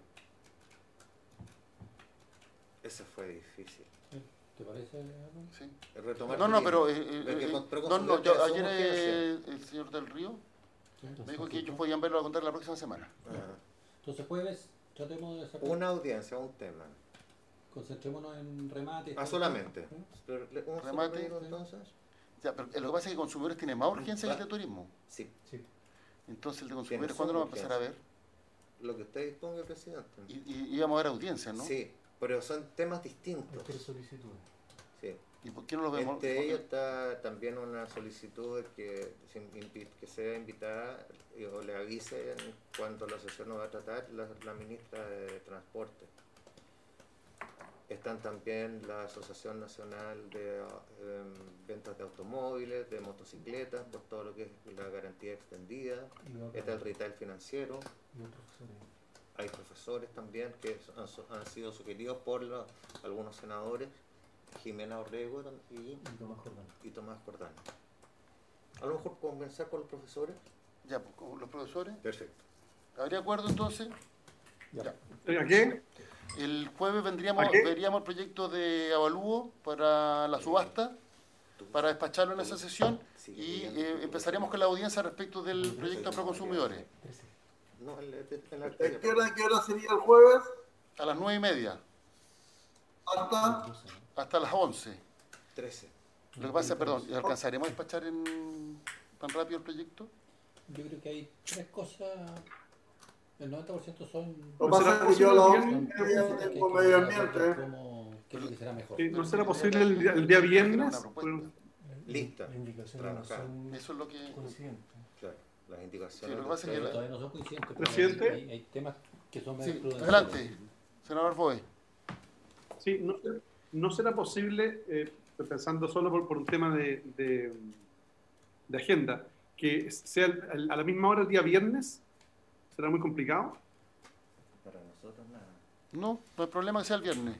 Ese fue difícil. ¿Te parece? Sí. Retomar no, no, pero... Eh, eh, no, no, yo, ayer eh, el señor del Río sí, me dijo que ellos podían verlo a contar la próxima semana. Uh-huh. Entonces jueves tratemos de sacar... Una audiencia, un tema. Concentrémonos en remate. Ah, solamente. ¿Eh? Pero, ¿un remate? Entonces? Ya, pero lo que pasa es que consumidores tiene más urgencia que el de turismo. Sí. sí. Entonces el de consumidores, ¿cuándo lo vamos a empezar a ver? Lo que usted disponga, presidente. Y, y íbamos a ver audiencias, ¿no? Sí, pero son temas distintos. Tres solicitudes. Sí. ¿Y por qué no lo vemos? Entre ellos está también una solicitud de que, que sea invitada o le avise cuando la sesión nos va a tratar la, la ministra de Transporte. Están también la Asociación Nacional de eh, Ventas de Automóviles, de Motocicletas, por todo lo que es la garantía extendida. Está el retail financiero. Hay profesores también que han, han sido sugeridos por la, algunos senadores, Jimena Orrego y, y Tomás Jordán. Y Tomás Jordán. A lo mejor conversar con los profesores. Ya, pues, con los profesores. Perfecto. ¿Habría acuerdo entonces? Ya. ¿A qué? El jueves vendríamos, veríamos el proyecto de avalúo para la subasta, para despacharlo en esa sesión, y eh, empezaríamos con la audiencia respecto del proyecto de Proconsumidores. ¿De qué hora, qué hora sería el jueves? A las nueve y media. ¿Hasta? Hasta las once. Trece. Lo que pasa es, perdón, ¿alcanzaremos a despachar en, tan rápido el proyecto? Yo creo que hay tres cosas. El noventa por ciento son... Lo pasa que yo lo tengo medio ambiente. ¿Qué es lo que será mejor? Sí, ¿no será posible el día, el día viernes? Lista. Eso es lo que... Claro, las indicaciones. Sí, lo que pasa es que... Todavía no son coincidentes. ¿Presidente? Hay, hay temas que son... Sí, adelante, senador Boe. Sí, no, no será posible, eh, pensando solo por, por un tema de, de, de agenda, que sea el, a la misma hora el día viernes. ¿Será muy complicado? Para nosotros nada. No, no hay problema que sea el viernes.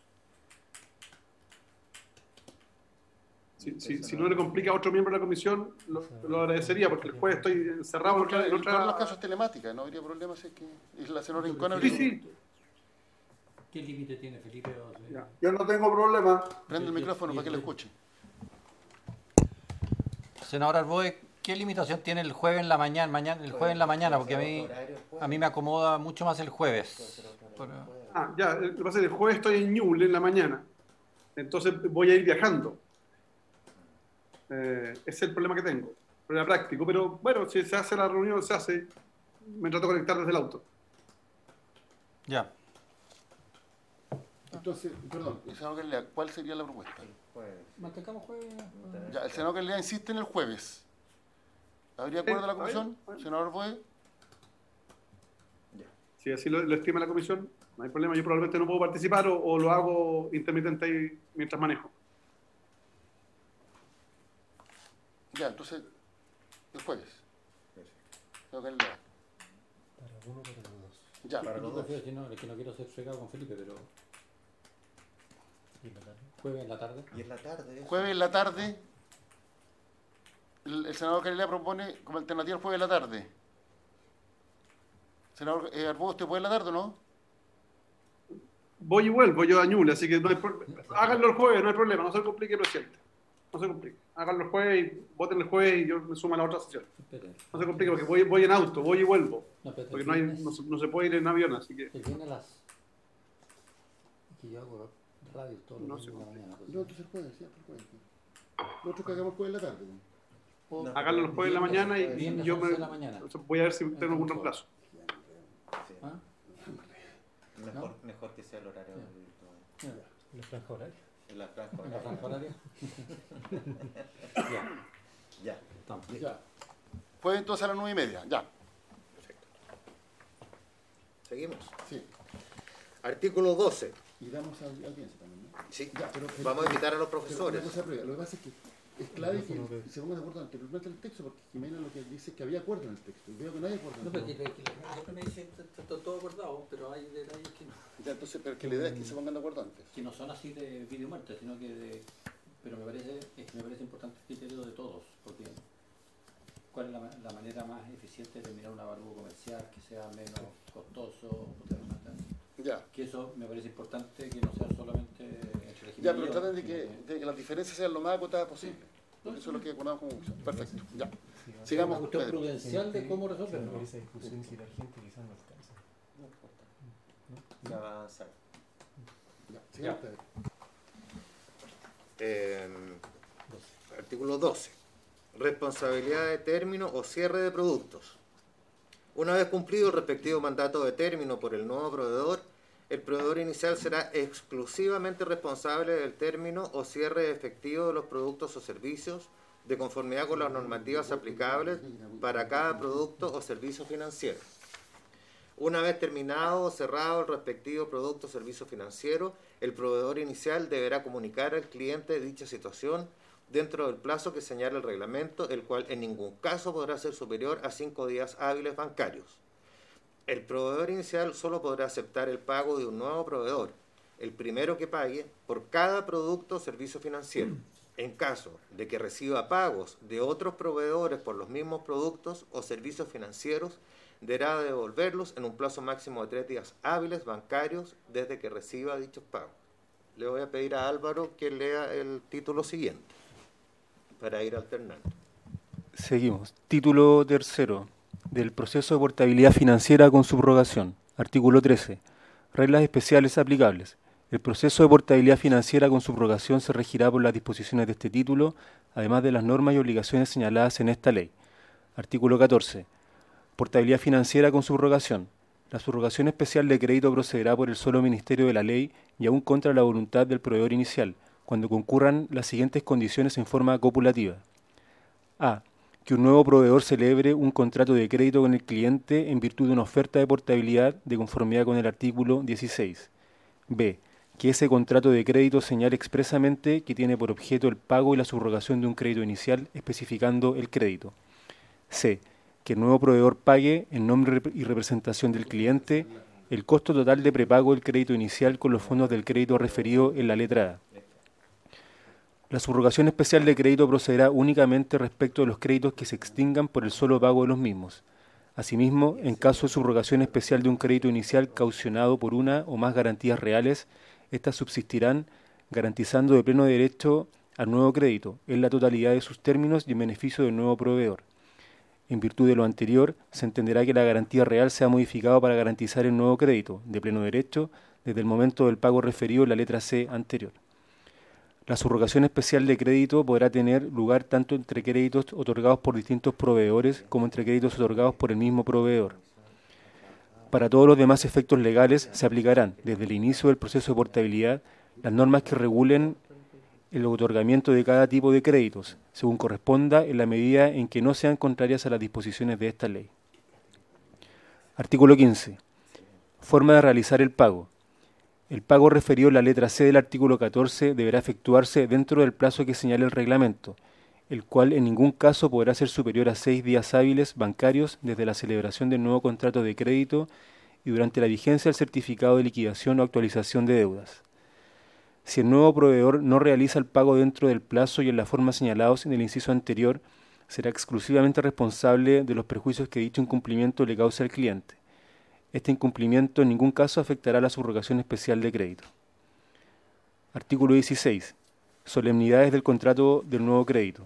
Si, si, si no le complica a otro miembro de la comisión, lo, lo agradecería, porque el jueves estoy encerrado porque en en otra... todos los casos es telemática, no habría problema si es que es la senadora Rincón. Sí, sí. ¿Qué límite tiene Felipe? Ya. Yo no tengo problema. Prende el micrófono para que lo escuche. Senador Arboe, ¿qué limitación tiene el jueves en la mañana, mañana el jueves en la mañana? Porque a mí, a mí me acomoda mucho más el jueves. Ah, ya, lo que pasa es que el jueves estoy en Ñuble en la mañana. Entonces voy a ir viajando. Eh, ese es el problema que tengo. Problema práctico. Pero bueno, si se hace la reunión, se hace. Me trato de conectar desde el auto. Ya. Entonces, perdón, el senador Galilea, ¿cuál sería la propuesta? Mantengamos jueves. Ya, el senador Galilea insiste en el jueves. ¿Habría acuerdo de la comisión, senador Boe? Si así lo, lo estima la comisión, no hay problema. Yo probablemente no puedo participar o, o lo hago intermitente ahí mientras manejo. Ya, entonces, el jueves. Senador Galilea. Para uno, para los dos. Ya, para los dos. Si no, es que no quiero ser fregado con Felipe, pero... ¿Y en la tarde? Jueves en la tarde. ¿Y en la tarde? Eso. Jueves en la tarde. El, el senador Galilea propone como alternativa el jueves en la tarde. Senador eh, Arboe, ¿usted puede en la tarde o no? Voy y vuelvo yo a Ñuble, así que no hay problema. Háganlo el jueves, no hay problema, no se complique, presidente. No se complique. Háganlo el jueves y voten el jueves y yo me sumo a la otra sesión. No se complique porque voy, voy en auto, voy y vuelvo. No, porque no, hay, no, no se puede ir en avión, así que... El viernes a las... que yo hago radio todo no sé. No, entonces el jueves, sí, el jueves. Nosotros que hagamos el jueves en la tarde. ¿No? No, háganlo el jueves en la mañana y, y yo me... voy a ver si tengo algún reemplazo. Sí. ¿Ah? Mejor, ¿no? Mejor que sea el horario sí. Del... ¿En la franja horaria? En la franja horaria. ¿En la franja horaria? Ya. Ya. Estamos. Ya. Jueves entonces a las nueve y media, ya. Perfecto. ¿Seguimos? Sí. Artículo doce. Y damos a audiencia también, ¿no? Sí. Ya, pero, pero, vamos a invitar a los profesores. Cosa previa. Lo que pasa es que es clave que se ponga de acuerdo anteriormente el texto, porque Jimena lo que dice es que había acuerdo en el texto. Y veo que no hay acuerdo. No, pero que, que, que siempre me dicen que está todo acordado, pero hay detalles que no. Ya, entonces, pero que la idea es que se pongan de acuerdo antes. Que no son así de vida y muerte, sino que de... Pero me parece, es, me parece importante el criterio de todos, porque cuál es la, la manera más eficiente de terminar un avalúo comercial que sea menos costoso, ya. Que eso me parece importante, que no sea solamente entre la ya, pero traten de que, de que las diferencias sean lo más acotadas posible. Porque eso es lo que acordamos como comisión. Perfecto, ya. Sí, sigamos. Una cuestión prudencial de cómo resolverlo. Esa discusión si la gente quizás no alcanza. No importa. ¿No? Se va a avanzar. Ya, sigamos. Eh, artículo doce. Responsabilidad de término o cierre de productos. Una vez cumplido el respectivo mandato de término por el nuevo proveedor, el proveedor inicial será exclusivamente responsable del término o cierre efectivo de los productos o servicios de conformidad con las normativas aplicables para cada producto o servicio financiero. Una vez terminado o cerrado el respectivo producto o servicio financiero, el proveedor inicial deberá comunicar al cliente dicha situación dentro del plazo que señala el reglamento, el cual en ningún caso podrá ser superior a cinco días hábiles bancarios. El proveedor inicial solo podrá aceptar el pago de un nuevo proveedor, el primero que pague, por cada producto o servicio financiero. En caso de que reciba pagos de otros proveedores por los mismos productos o servicios financieros, deberá devolverlos en un plazo máximo de tres días hábiles bancarios desde que reciba dichos pagos. Le voy a pedir a Álvaro que lea el título siguiente para ir alternando. Seguimos. Título tercero del proceso de portabilidad financiera con subrogación. Artículo trece. Reglas especiales aplicables. El proceso de portabilidad financiera con subrogación se regirá por las disposiciones de este título, además de las normas y obligaciones señaladas en esta ley. Artículo catorce. Portabilidad financiera con subrogación. La subrogación especial de crédito procederá por el solo Ministerio de la Ley y aún contra la voluntad del proveedor inicial, cuando concurran las siguientes condiciones en forma copulativa. A. Que un nuevo proveedor celebre un contrato de crédito con el cliente en virtud de una oferta de portabilidad de conformidad con el artículo dieciséis. B. Que ese contrato de crédito señale expresamente que tiene por objeto el pago y la subrogación de un crédito inicial, especificando el crédito. C. Que el nuevo proveedor pague, en nombre y representación del cliente, el costo total de prepago del crédito inicial con los fondos del crédito referido en la letra A. La subrogación especial de crédito procederá únicamente respecto de los créditos que se extingan por el solo pago de los mismos. Asimismo, en caso de subrogación especial de un crédito inicial caucionado por una o más garantías reales, éstas subsistirán garantizando de pleno derecho al nuevo crédito, en la totalidad de sus términos y en beneficio del nuevo proveedor. En virtud de lo anterior, se entenderá que la garantía real se ha modificado para garantizar el nuevo crédito, de pleno derecho, desde el momento del pago referido en la letra C anterior. La subrogación especial de crédito podrá tener lugar tanto entre créditos otorgados por distintos proveedores como entre créditos otorgados por el mismo proveedor. Para todos los demás efectos legales se aplicarán, desde el inicio del proceso de portabilidad, las normas que regulen el otorgamiento de cada tipo de créditos, según corresponda, en la medida en que no sean contrarias a las disposiciones de esta ley. Artículo quince. Forma de realizar el pago. El pago referido en la letra C del artículo catorce deberá efectuarse dentro del plazo que señale el reglamento, el cual en ningún caso podrá ser superior a seis días hábiles bancarios desde la celebración del nuevo contrato de crédito y durante la vigencia del certificado de liquidación o actualización de deudas. Si el nuevo proveedor no realiza el pago dentro del plazo y en la forma señalados en el inciso anterior, será exclusivamente responsable de los perjuicios que dicho incumplimiento le cause al cliente. Este incumplimiento en ningún caso afectará la subrogación especial de crédito. Artículo dieciséis. Solemnidades del contrato del nuevo crédito.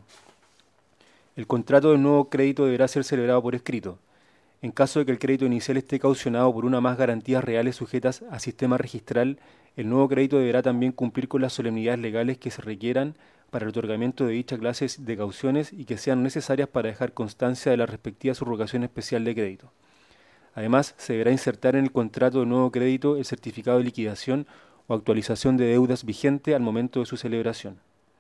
El contrato del nuevo crédito deberá ser celebrado por escrito. En caso de que el crédito inicial esté caucionado por una o más garantías reales sujetas a sistema registral, el nuevo crédito deberá también cumplir con las solemnidades legales que se requieran para el otorgamiento de dicha clase de cauciones y que sean necesarias para dejar constancia de la respectiva subrogación especial de crédito. Además, se deberá insertar en el contrato de nuevo crédito el certificado de liquidación o actualización de deudas vigente al momento de su celebración.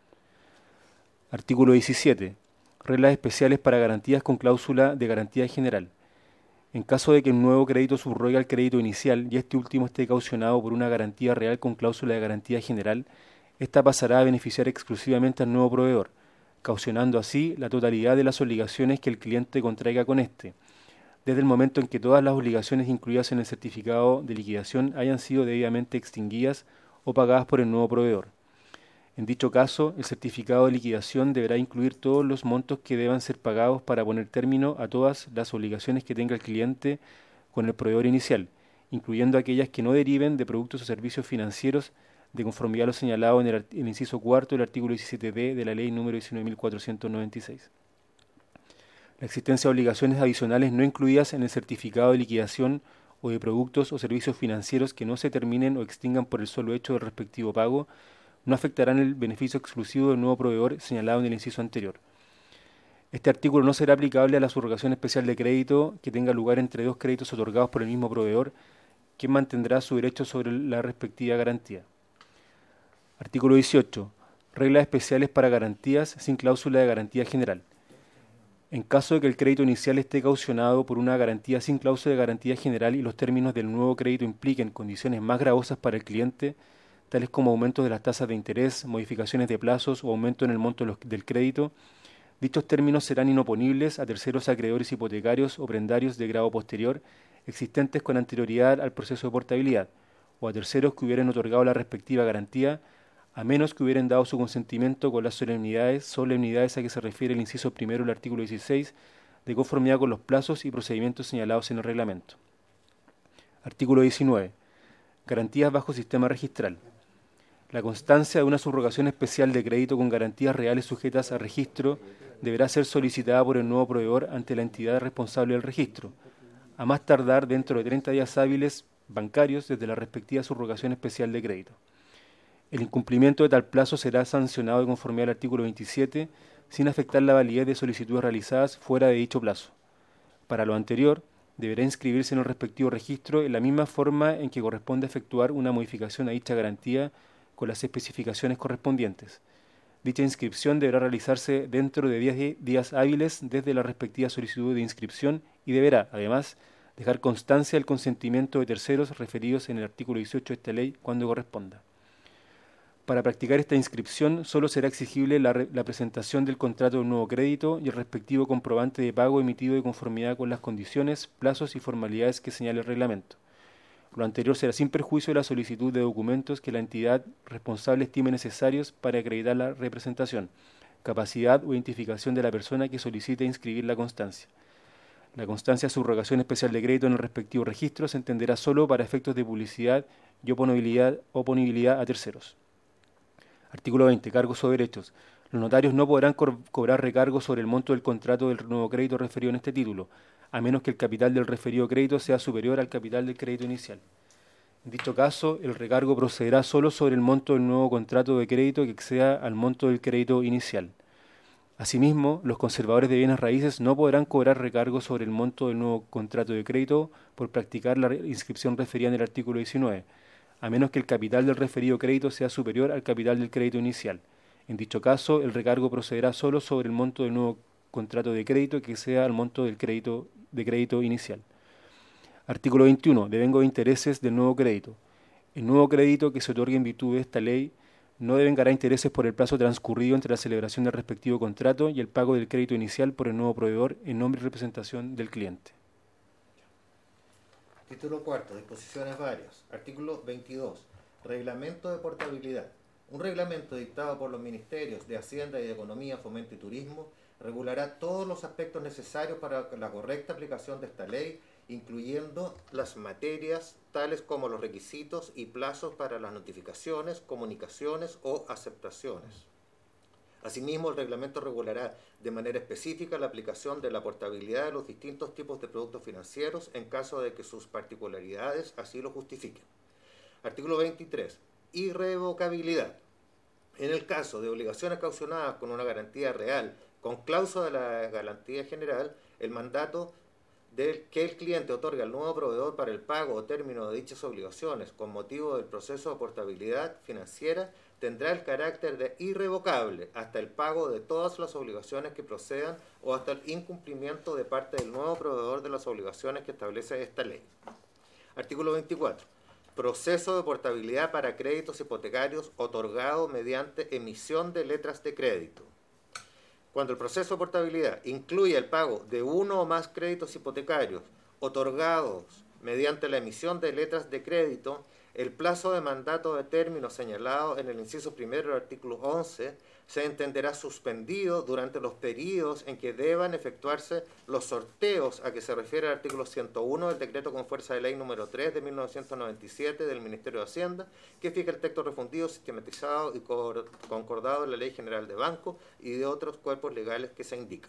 Artículo diecisiete. Reglas especiales para garantías con cláusula de garantía general. En caso de que un nuevo crédito subrogue al crédito inicial y este último esté caucionado por una garantía real con cláusula de garantía general, ésta pasará a beneficiar exclusivamente al nuevo proveedor, caucionando así la totalidad de las obligaciones que el cliente contraiga con éste, desde el momento en que todas las obligaciones incluidas en el certificado de liquidación hayan sido debidamente extinguidas o pagadas por el nuevo proveedor. En dicho caso, el certificado de liquidación deberá incluir todos los montos que deban ser pagados para poner término a todas las obligaciones que tenga el cliente con el proveedor inicial, incluyendo aquellas que no deriven de productos o servicios financieros de conformidad a lo señalado en el, art- el inciso cuarto del artículo diecisiete b de la Ley número diecinueve mil cuatrocientos noventa y seis. La existencia de obligaciones adicionales no incluidas en el certificado de liquidación o de productos o servicios financieros que no se terminen o extingan por el solo hecho del respectivo pago no afectarán el beneficio exclusivo del nuevo proveedor señalado en el inciso anterior. Este artículo no será aplicable a la subrogación especial de crédito que tenga lugar entre dos créditos otorgados por el mismo proveedor, quien mantendrá su derecho sobre la respectiva garantía. Artículo dieciocho. Reglas especiales para garantías sin cláusula de garantía general. En caso de que el crédito inicial esté caucionado por una garantía sin cláusula de garantía general y los términos del nuevo crédito impliquen condiciones más gravosas para el cliente, tales como aumentos de las tasas de interés, modificaciones de plazos o aumento en el monto de los, del crédito, dichos términos serán inoponibles a terceros acreedores hipotecarios o prendarios de grado posterior existentes con anterioridad al proceso de portabilidad, o a terceros que hubieran otorgado la respectiva garantía, a menos que hubieran dado su consentimiento con las solemnidades, solemnidades a que se refiere el inciso primero del artículo dieciséis, de conformidad con los plazos y procedimientos señalados en el reglamento. Artículo diecinueve. Garantías bajo sistema registral. La constancia de una subrogación especial de crédito con garantías reales sujetas a registro deberá ser solicitada por el nuevo proveedor ante la entidad responsable del registro, a más tardar dentro de treinta días hábiles bancarios desde la respectiva subrogación especial de crédito. El incumplimiento de tal plazo será sancionado de conformidad al artículo veintisiete, sin afectar la validez de solicitudes realizadas fuera de dicho plazo. Para lo anterior, deberá inscribirse en el respectivo registro en la misma forma en que corresponde efectuar una modificación a dicha garantía con las especificaciones correspondientes. Dicha inscripción deberá realizarse dentro de diez días hábiles desde la respectiva solicitud de inscripción y deberá, además, dejar constancia del consentimiento de terceros referidos en el artículo dieciocho de esta ley cuando corresponda. Para practicar esta inscripción solo será exigible la, re, la presentación del contrato de un nuevo crédito y el respectivo comprobante de pago emitido de conformidad con las condiciones, plazos y formalidades que señale el reglamento. Lo anterior será sin perjuicio de la solicitud de documentos que la entidad responsable estime necesarios para acreditar la representación, capacidad o identificación de la persona que solicite inscribir la constancia. La constancia de subrogación especial de crédito en el respectivo registro se entenderá solo para efectos de publicidad y oponibilidad, oponibilidad a terceros. Artículo veinte. Cargos o derechos. Los notarios no podrán co cobrar recargos sobre el monto del contrato del nuevo crédito referido en este título, a menos que el capital del referido crédito sea superior al capital del crédito inicial. En dicho caso, el recargo procederá solo sobre el monto del nuevo contrato de crédito que exceda al monto del crédito inicial. Asimismo, los conservadores de bienes raíces no podrán cobrar recargos sobre el monto del nuevo contrato de crédito por practicar la inscripción referida en el artículo diecinueve, a menos que el capital del referido crédito sea superior al capital del crédito inicial. En dicho caso, el recargo procederá solo sobre el monto del nuevo contrato de crédito que exceda al monto del crédito de crédito inicial. Artículo veintiuno. Devengo de intereses del nuevo crédito. El nuevo crédito que se otorgue en virtud de esta ley no devengará intereses por el plazo transcurrido entre la celebración del respectivo contrato y el pago del crédito inicial por el nuevo proveedor en nombre y representación del cliente. Título cuarto. Disposiciones varias. Artículo veintidós. Reglamento de portabilidad. Un reglamento dictado por los Ministerios de Hacienda y de Economía, Fomento y Turismo regulará todos los aspectos necesarios para la correcta aplicación de esta ley, incluyendo las materias tales como los requisitos y plazos para las notificaciones, comunicaciones o aceptaciones. Asimismo, el reglamento regulará de manera específica la aplicación de la portabilidad de los distintos tipos de productos financieros en caso de que sus particularidades así lo justifiquen. Artículo veintitrés. Irrevocabilidad. En el caso de obligaciones caucionadas con una garantía real, con cláusula de la garantía general, el mandato del que el cliente otorga al nuevo proveedor para el pago o término de dichas obligaciones con motivo del proceso de portabilidad financiera tendrá el carácter de irrevocable hasta el pago de todas las obligaciones que procedan o hasta el incumplimiento de parte del nuevo proveedor de las obligaciones que establece esta ley. Artículo veinticuatro. Proceso de portabilidad para créditos hipotecarios otorgado mediante emisión de letras de crédito. Cuando el proceso de portabilidad incluye el pago de uno o más créditos hipotecarios otorgados mediante la emisión de letras de crédito, el plazo de mandato de término señalado en el inciso primero del artículo once se entenderá suspendido durante los periodos en que deban efectuarse los sorteos a que se refiere el artículo ciento uno del decreto con fuerza de ley número tres de mil novecientos noventa y siete del Ministerio de Hacienda, que fija el texto refundido, sistematizado y concordado en la Ley General de Banco y de otros cuerpos legales que se indican.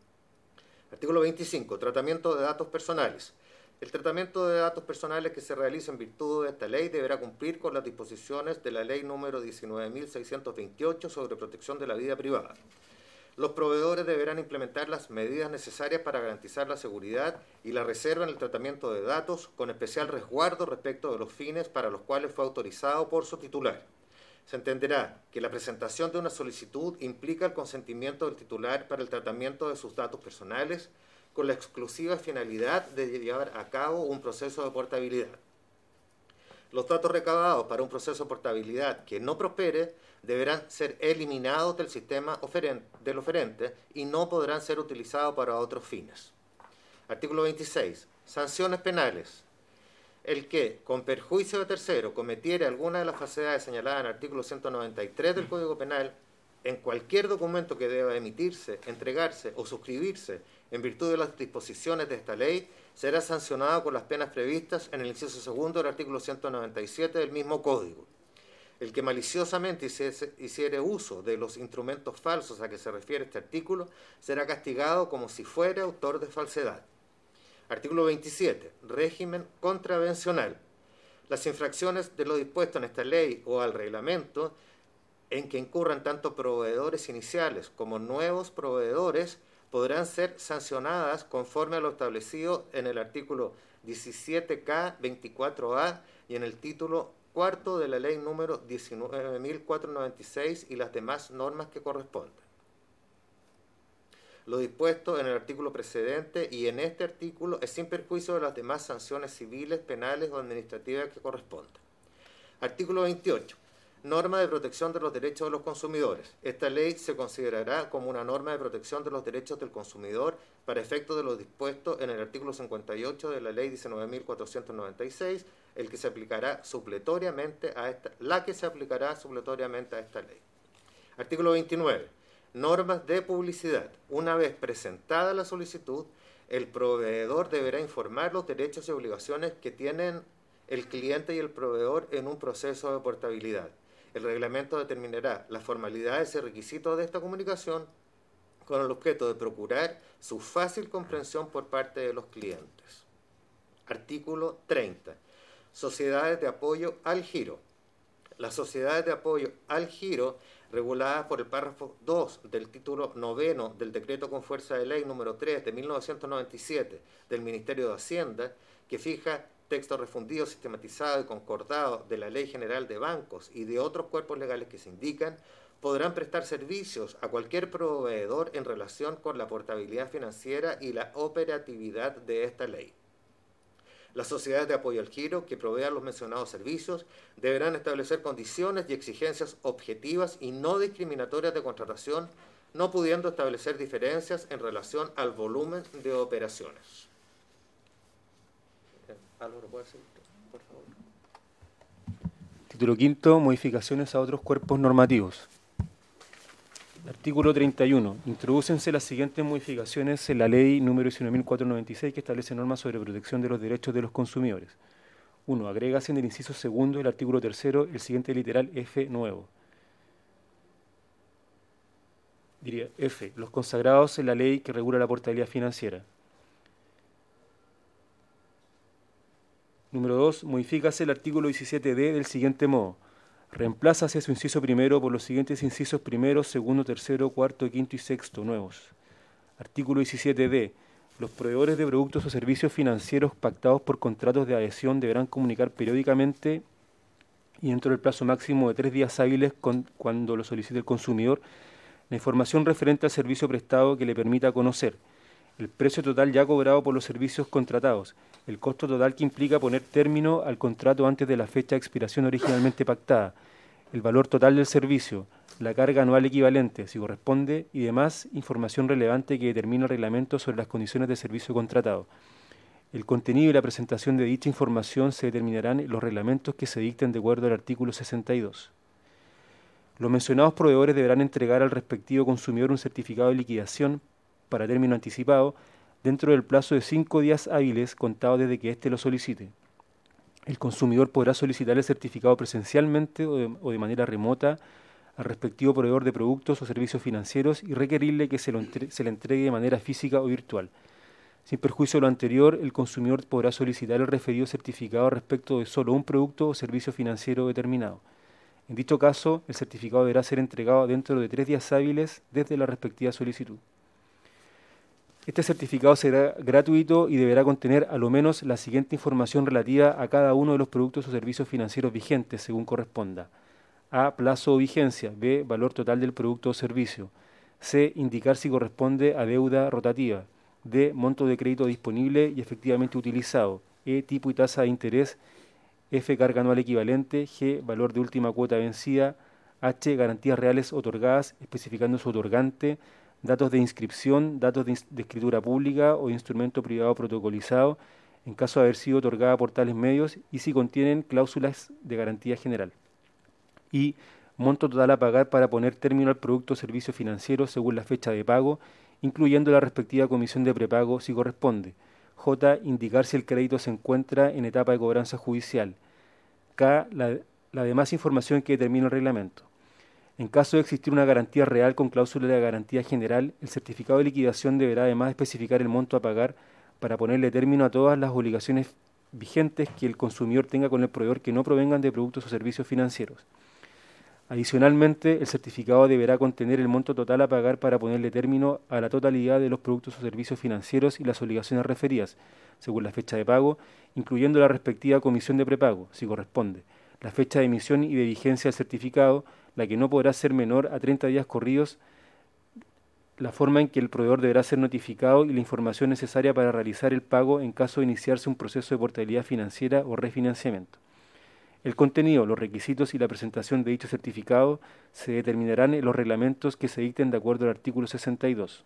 Artículo veinticinco. Tratamiento de datos personales. El tratamiento de datos personales que se realiza en virtud de esta ley deberá cumplir con las disposiciones de la ley número diecinueve mil seiscientos veintiocho sobre protección de la vida privada. Los proveedores deberán implementar las medidas necesarias para garantizar la seguridad y la reserva en el tratamiento de datos, con especial resguardo respecto de los fines para los cuales fue autorizado por su titular. Se entenderá que la presentación de una solicitud implica el consentimiento del titular para el tratamiento de sus datos personales con la exclusiva finalidad de llevar a cabo un proceso de portabilidad. Los datos recabados para un proceso de portabilidad que no prospere deberán ser eliminados del sistema del oferente y no podrán ser utilizados para otros fines. Artículo veintiséis. Sanciones penales. El que, con perjuicio de tercero, cometiere alguna de las falsedades señaladas en el artículo ciento noventa y tres del Código Penal, en cualquier documento que deba emitirse, entregarse o suscribirse en virtud de las disposiciones de esta ley, será sancionado con las penas previstas en el inciso segundo del artículo ciento noventa y siete del mismo Código. El que maliciosamente hiciese, hiciere uso de los instrumentos falsos a que se refiere este artículo será castigado como si fuera autor de falsedad. Artículo veintisiete. Régimen contravencional. Las infracciones de lo dispuesto en esta ley o al reglamento en que incurran tanto proveedores iniciales como nuevos proveedores podrán ser sancionadas conforme a lo establecido en el artículo diecisiete K veinticuatro A y en el título cuarto de la ley número diecinueve mil cuatrocientos noventa y seis y las demás normas que correspondan. Lo dispuesto en el artículo precedente y en este artículo es sin perjuicio de las demás sanciones civiles, penales o administrativas que correspondan. Artículo veintiocho. Norma de protección de los derechos de los consumidores. Esta ley se considerará como una norma de protección de los derechos del consumidor para efecto de lo dispuesto en el artículo cincuenta y ocho de la ley diecinueve mil cuatrocientos noventa y seis, el que se aplicará supletoriamente a esta, la que se aplicará supletoriamente a esta ley. Artículo veintinueve. Normas de publicidad. Una vez presentada la solicitud, el proveedor deberá informar los derechos y obligaciones que tienen el cliente y el proveedor en un proceso de portabilidad. El reglamento determinará las formalidades y requisitos de esta comunicación con el objeto de procurar su fácil comprensión por parte de los clientes. Artículo treinta. Sociedades de apoyo al giro. Las sociedades de apoyo al giro, reguladas por el párrafo dos del título noveno del decreto con fuerza de ley número tres de mil novecientos noventa y siete del Ministerio de Hacienda, que fija texto refundido, sistematizado y concordado de la Ley General de Bancos y de otros cuerpos legales que se indican, podrán prestar servicios a cualquier proveedor en relación con la portabilidad financiera y la operatividad de esta ley. Las sociedades de apoyo al giro que provean los mencionados servicios deberán establecer condiciones y exigencias objetivas y no discriminatorias de contratación, no pudiendo establecer diferencias en relación al volumen de operaciones. Álvaro, ¿puede ser? Por favor. Título quinto. Modificaciones a otros cuerpos normativos. Artículo treinta y uno. Introdúcense las siguientes modificaciones en la ley número diecinueve mil cuatrocientos noventa y seis que establece normas sobre protección de los derechos de los consumidores. uno. Agrégase en el inciso segundo del artículo tercero el siguiente literal F nuevo. Diría F. Los consagrados en la ley que regula la portabilidad financiera. Número dos. Modifícase el artículo diecisiete D del siguiente modo. Reemplázase su inciso primero por los siguientes incisos primero, segundo, tercero, cuarto, quinto y sexto nuevos. Artículo diecisiete D. Los proveedores de productos o servicios financieros pactados por contratos de adhesión deberán comunicar periódicamente y dentro del plazo máximo de tres días hábiles con, cuando lo solicite el consumidor la información referente al servicio prestado que le permita conocer el precio total ya cobrado por los servicios contratados, el costo total que implica poner término al contrato antes de la fecha de expiración originalmente pactada, el valor total del servicio, la carga anual equivalente, si corresponde, y demás información relevante que determina el reglamento sobre las condiciones de servicio contratado. El contenido y la presentación de dicha información se determinarán en los reglamentos que se dicten de acuerdo al artículo sesenta y dos. Los mencionados proveedores deberán entregar al respectivo consumidor un certificado de liquidación para término anticipado dentro del plazo de cinco días hábiles contados desde que éste lo solicite. El consumidor podrá solicitar el certificado presencialmente o de, o de manera remota al respectivo proveedor de productos o servicios financieros y requerirle que se, lo entre, se le entregue de manera física o virtual. Sin perjuicio de lo anterior, el consumidor podrá solicitar el referido certificado respecto de solo un producto o servicio financiero determinado. En dicho caso, el certificado deberá ser entregado dentro de tres días hábiles desde la respectiva solicitud. Este certificado será gratuito y deberá contener a lo menos la siguiente información relativa a cada uno de los productos o servicios financieros vigentes, según corresponda. A. Plazo o vigencia. B. Valor total del producto o servicio. C. Indicar si corresponde a deuda rotativa. D. Monto de crédito disponible y efectivamente utilizado. E. Tipo y tasa de interés. F. Carga anual equivalente. G. Valor de última cuota vencida. H. Garantías reales otorgadas, especificando su otorgante. Datos de inscripción, datos de, ins de escritura pública o de instrumento privado protocolizado, en caso de haber sido otorgada por tales medios, y si contienen cláusulas de garantía general. Y monto total a pagar para poner término al producto o servicio financiero según la fecha de pago, incluyendo la respectiva comisión de prepago si corresponde. J. Indicar si el crédito se encuentra en etapa de cobranza judicial. K. La, la demás información que determina el reglamento. En caso de existir una garantía real con cláusula de garantía general, el certificado de liquidación deberá además especificar el monto a pagar para ponerle término a todas las obligaciones vigentes que el consumidor tenga con el proveedor que no provengan de productos o servicios financieros. Adicionalmente, el certificado deberá contener el monto total a pagar para ponerle término a la totalidad de los productos o servicios financieros y las obligaciones referidas, según la fecha de pago, incluyendo la respectiva comisión de prepago, si corresponde, la fecha de emisión y de vigencia del certificado, la que no podrá ser menor a treinta días corridos, la forma en que el proveedor deberá ser notificado y la información necesaria para realizar el pago en caso de iniciarse un proceso de portabilidad financiera o refinanciamiento. El contenido, los requisitos y la presentación de dicho certificado se determinarán en los reglamentos que se dicten de acuerdo al artículo sesenta y dos.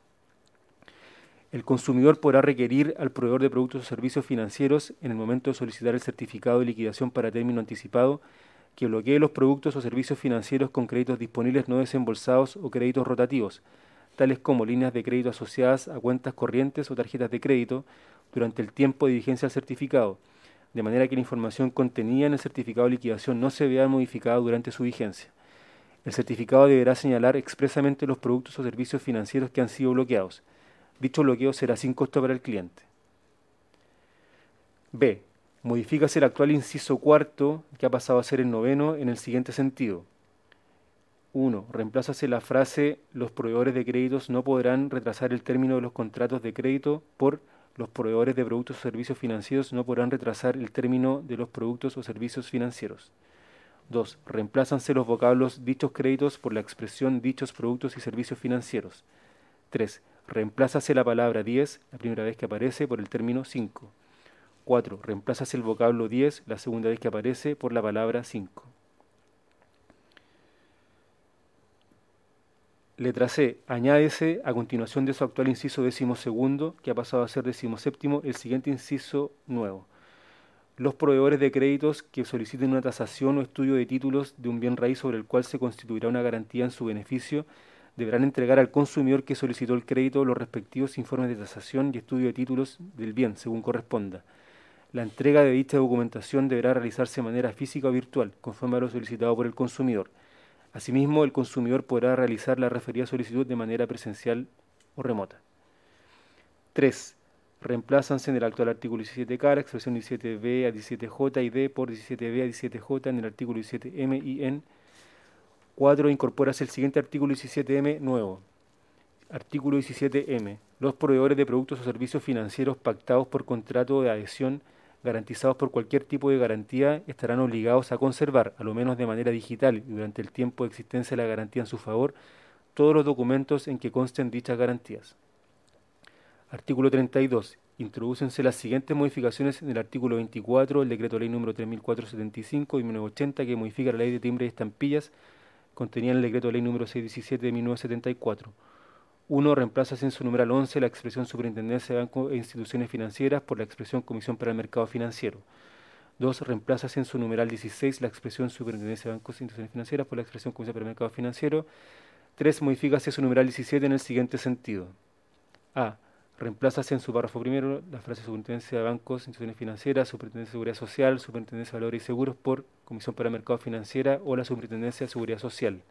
El consumidor podrá requerir al proveedor de productos o servicios financieros, en el momento de solicitar el certificado de liquidación para término anticipado, que bloquee los productos o servicios financieros con créditos disponibles no desembolsados o créditos rotativos, tales como líneas de crédito asociadas a cuentas corrientes o tarjetas de crédito, durante el tiempo de vigencia del certificado, de manera que la información contenida en el certificado de liquidación no se vea modificada durante su vigencia. El certificado deberá señalar expresamente los productos o servicios financieros que han sido bloqueados. Dicho bloqueo será sin costo para el cliente. B. Modifícase el actual inciso cuarto, que ha pasado a ser el noveno, en el siguiente sentido. uno. Reemplázase la frase «Los proveedores de créditos no podrán retrasar el término de los contratos de crédito» por «Los proveedores de productos o servicios financieros no podrán retrasar el término de los productos o servicios financieros». dos. Reemplázanse los vocablos «dichos créditos» por la expresión «dichos productos y servicios financieros». tres. Reemplázase la palabra diez, la primera vez que aparece, por el término cinco. cuatro. Reemplázase el vocablo diez, la segunda vez que aparece, por la palabra cinco. Letra C. Añádese, a continuación de su actual inciso decimosegundo, que ha pasado a ser decimoséptimo, el siguiente inciso nuevo. Los proveedores de créditos que soliciten una tasación o estudio de títulos de un bien raíz sobre el cual se constituirá una garantía en su beneficio deberán entregar al consumidor que solicitó el crédito los respectivos informes de tasación y estudio de títulos del bien, según corresponda. La entrega de dicha documentación deberá realizarse de manera física o virtual, conforme a lo solicitado por el consumidor. Asimismo, el consumidor podrá realizar la referida solicitud de manera presencial o remota. tres. Reemplázanse en el actual artículo diecisiete K la expresión diecisiete B a diecisiete J y D por diecisiete B a diecisiete J en el artículo diecisiete M y N. cuatro. Incorpórase el siguiente artículo diecisiete M nuevo. Artículo diecisiete M. Los proveedores de productos o servicios financieros pactados por contrato de adhesión garantizados por cualquier tipo de garantía estarán obligados a conservar, a lo menos de manera digital y durante el tiempo de existencia de la garantía en su favor, todos los documentos en que consten dichas garantías. Artículo treinta y dos. Introdúcense las siguientes modificaciones en el artículo veinticuatro del Decreto Ley número tres mil cuatrocientos setenta y cinco y mil novecientos ochenta, que modifica la Ley de Timbre y Estampillas, contenida en el Decreto Ley número seiscientos diecisiete de mil novecientos setenta y cuatro. uno. Reemplázase en su numeral once la expresión Superintendencia de Bancos e Instituciones Financieras por la expresión Comisión para el Mercado Financiero. dos. Reemplázase en su numeral dieciséis la expresión Superintendencia de Bancos e Instituciones Financieras por la expresión Comisión para el Mercado Financiero. tres. Modifícase su numeral diecisiete en el siguiente sentido. A. Reemplázase en su párrafo primero la frase Superintendencia de Bancos e Instituciones Financieras, Superintendencia de Seguridad Social, Superintendencia de Valores y Seguros por Comisión para el Mercado Financiera o la Superintendencia de Seguridad Social.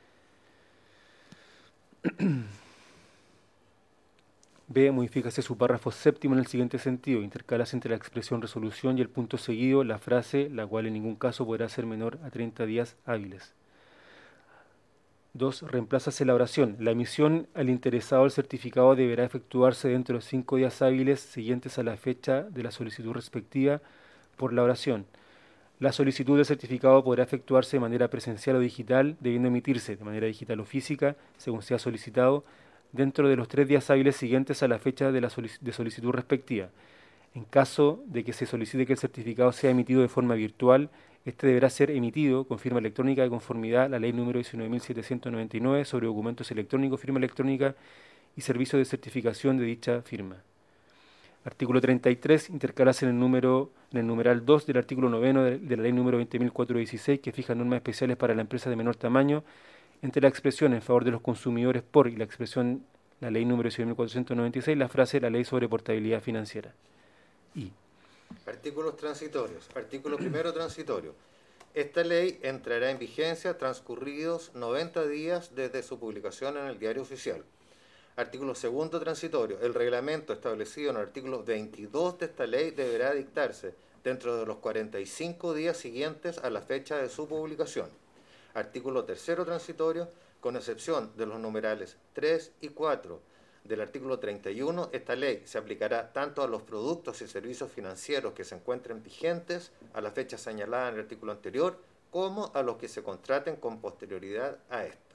B. Modifícase su párrafo séptimo en el siguiente sentido. Intercálase entre la expresión resolución y el punto seguido la frase, la cual en ningún caso podrá ser menor a treinta días hábiles. dos. Reemplázase la oración. La emisión al interesado del certificado deberá efectuarse dentro de los cinco días hábiles siguientes a la fecha de la solicitud respectiva por la oración. La solicitud de certificado podrá efectuarse de manera presencial o digital, debiendo emitirse de manera digital o física, según sea solicitado, dentro de los tres días hábiles siguientes a la fecha de la solic- de solicitud respectiva. En caso de que se solicite que el certificado sea emitido de forma virtual, este deberá ser emitido con firma electrónica de conformidad a la Ley número diecinueve mil setecientos noventa y nueve sobre documentos electrónicos, firma electrónica y servicio de certificación de dicha firma. Artículo treinta y tres, intercalarse en el número en el numeral dos del artículo noveno de, de la Ley número veinte mil cuatrocientos dieciséis, que fija normas especiales para la empresa de menor tamaño, entre la expresión en favor de los consumidores por y la expresión la Ley número diecinueve mil cuatrocientos noventa y seis, la frase la Ley sobre portabilidad financiera. Y artículos transitorios. Artículo primero transitorio. Esta ley entrará en vigencia transcurridos noventa días desde su publicación en el Diario Oficial. Artículo segundo transitorio. El reglamento establecido en el artículo veintidós de esta ley deberá dictarse dentro de los cuarenta y cinco días siguientes a la fecha de su publicación. Artículo tercero transitorio. Con excepción de los numerales tres y cuatro del artículo treinta y uno, esta ley se aplicará tanto a los productos y servicios financieros que se encuentren vigentes a la fecha señalada en el artículo anterior, como a los que se contraten con posterioridad a esta.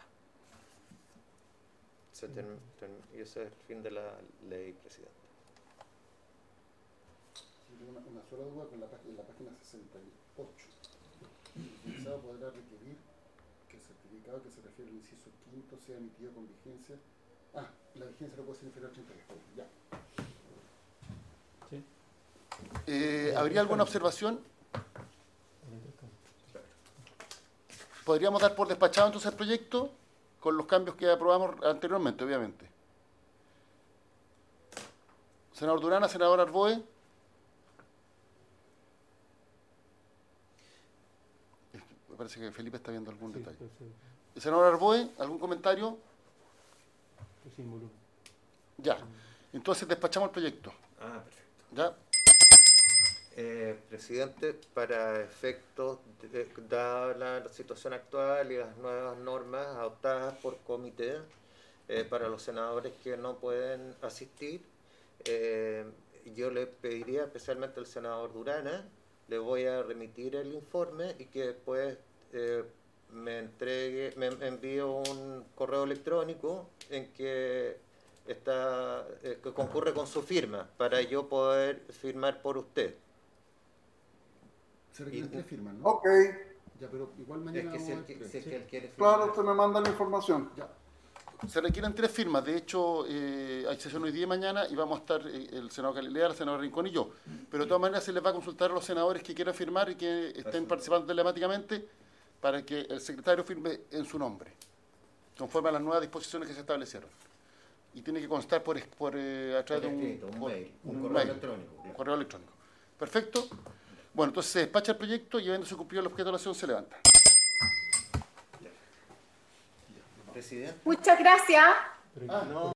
Y ese es el fin de la ley, presidente. Una, una sola duda con la, en la página sesenta y ocho. El utilizado podrá requerir que el certificado que se refiere al inciso quinto sea emitido con vigencia. Ah, la vigencia no puede ser inferior a treinta días. Ya. ¿Sí? Eh, ¿Habría alguna observación? ¿Podríamos dar por despachado entonces el proyecto con los cambios que aprobamos anteriormente, obviamente? Senador Durana, senador Arboe. Me parece que Felipe está viendo algún sí, detalle. Sí, sí. Senador Arboe, ¿algún comentario? Sí, ya. Entonces despachamos el proyecto. Ah, perfecto. ¿Ya? Eh, presidente, para efectos, de, dada la situación actual y las nuevas normas adoptadas por comité, eh, para los senadores que no pueden asistir, eh, yo le pediría especialmente al senador Durana, le voy a remitir el informe y que después eh, me entregue, me envíe un correo electrónico en que está, eh, que concurre con su firma para yo poder firmar por usted. Se requieren tres firmas, ¿no? Ok. Ya, pero igual mañana. Es que si él, que, si es que él quiere firmar. Claro, usted me manda la información. Ya. Se requieren tres firmas. De hecho, eh, hay sesión hoy día y mañana y vamos a estar eh, el senador Galilea, el senador Rincón y yo. Pero de todas maneras se les va a consultar a los senadores que quieran firmar y que estén participando telemáticamente para que el secretario firme en su nombre, conforme a las nuevas disposiciones que se establecieron. Y tiene que constar por, por eh, a través de un, escrito, un por, mail, un, un correo mail, electrónico. Un correo electrónico. Perfecto. Bueno, entonces se despacha el proyecto y habiéndose cumplido el objeto de la acción se levanta. Presidente. Muchas gracias. Ah, no.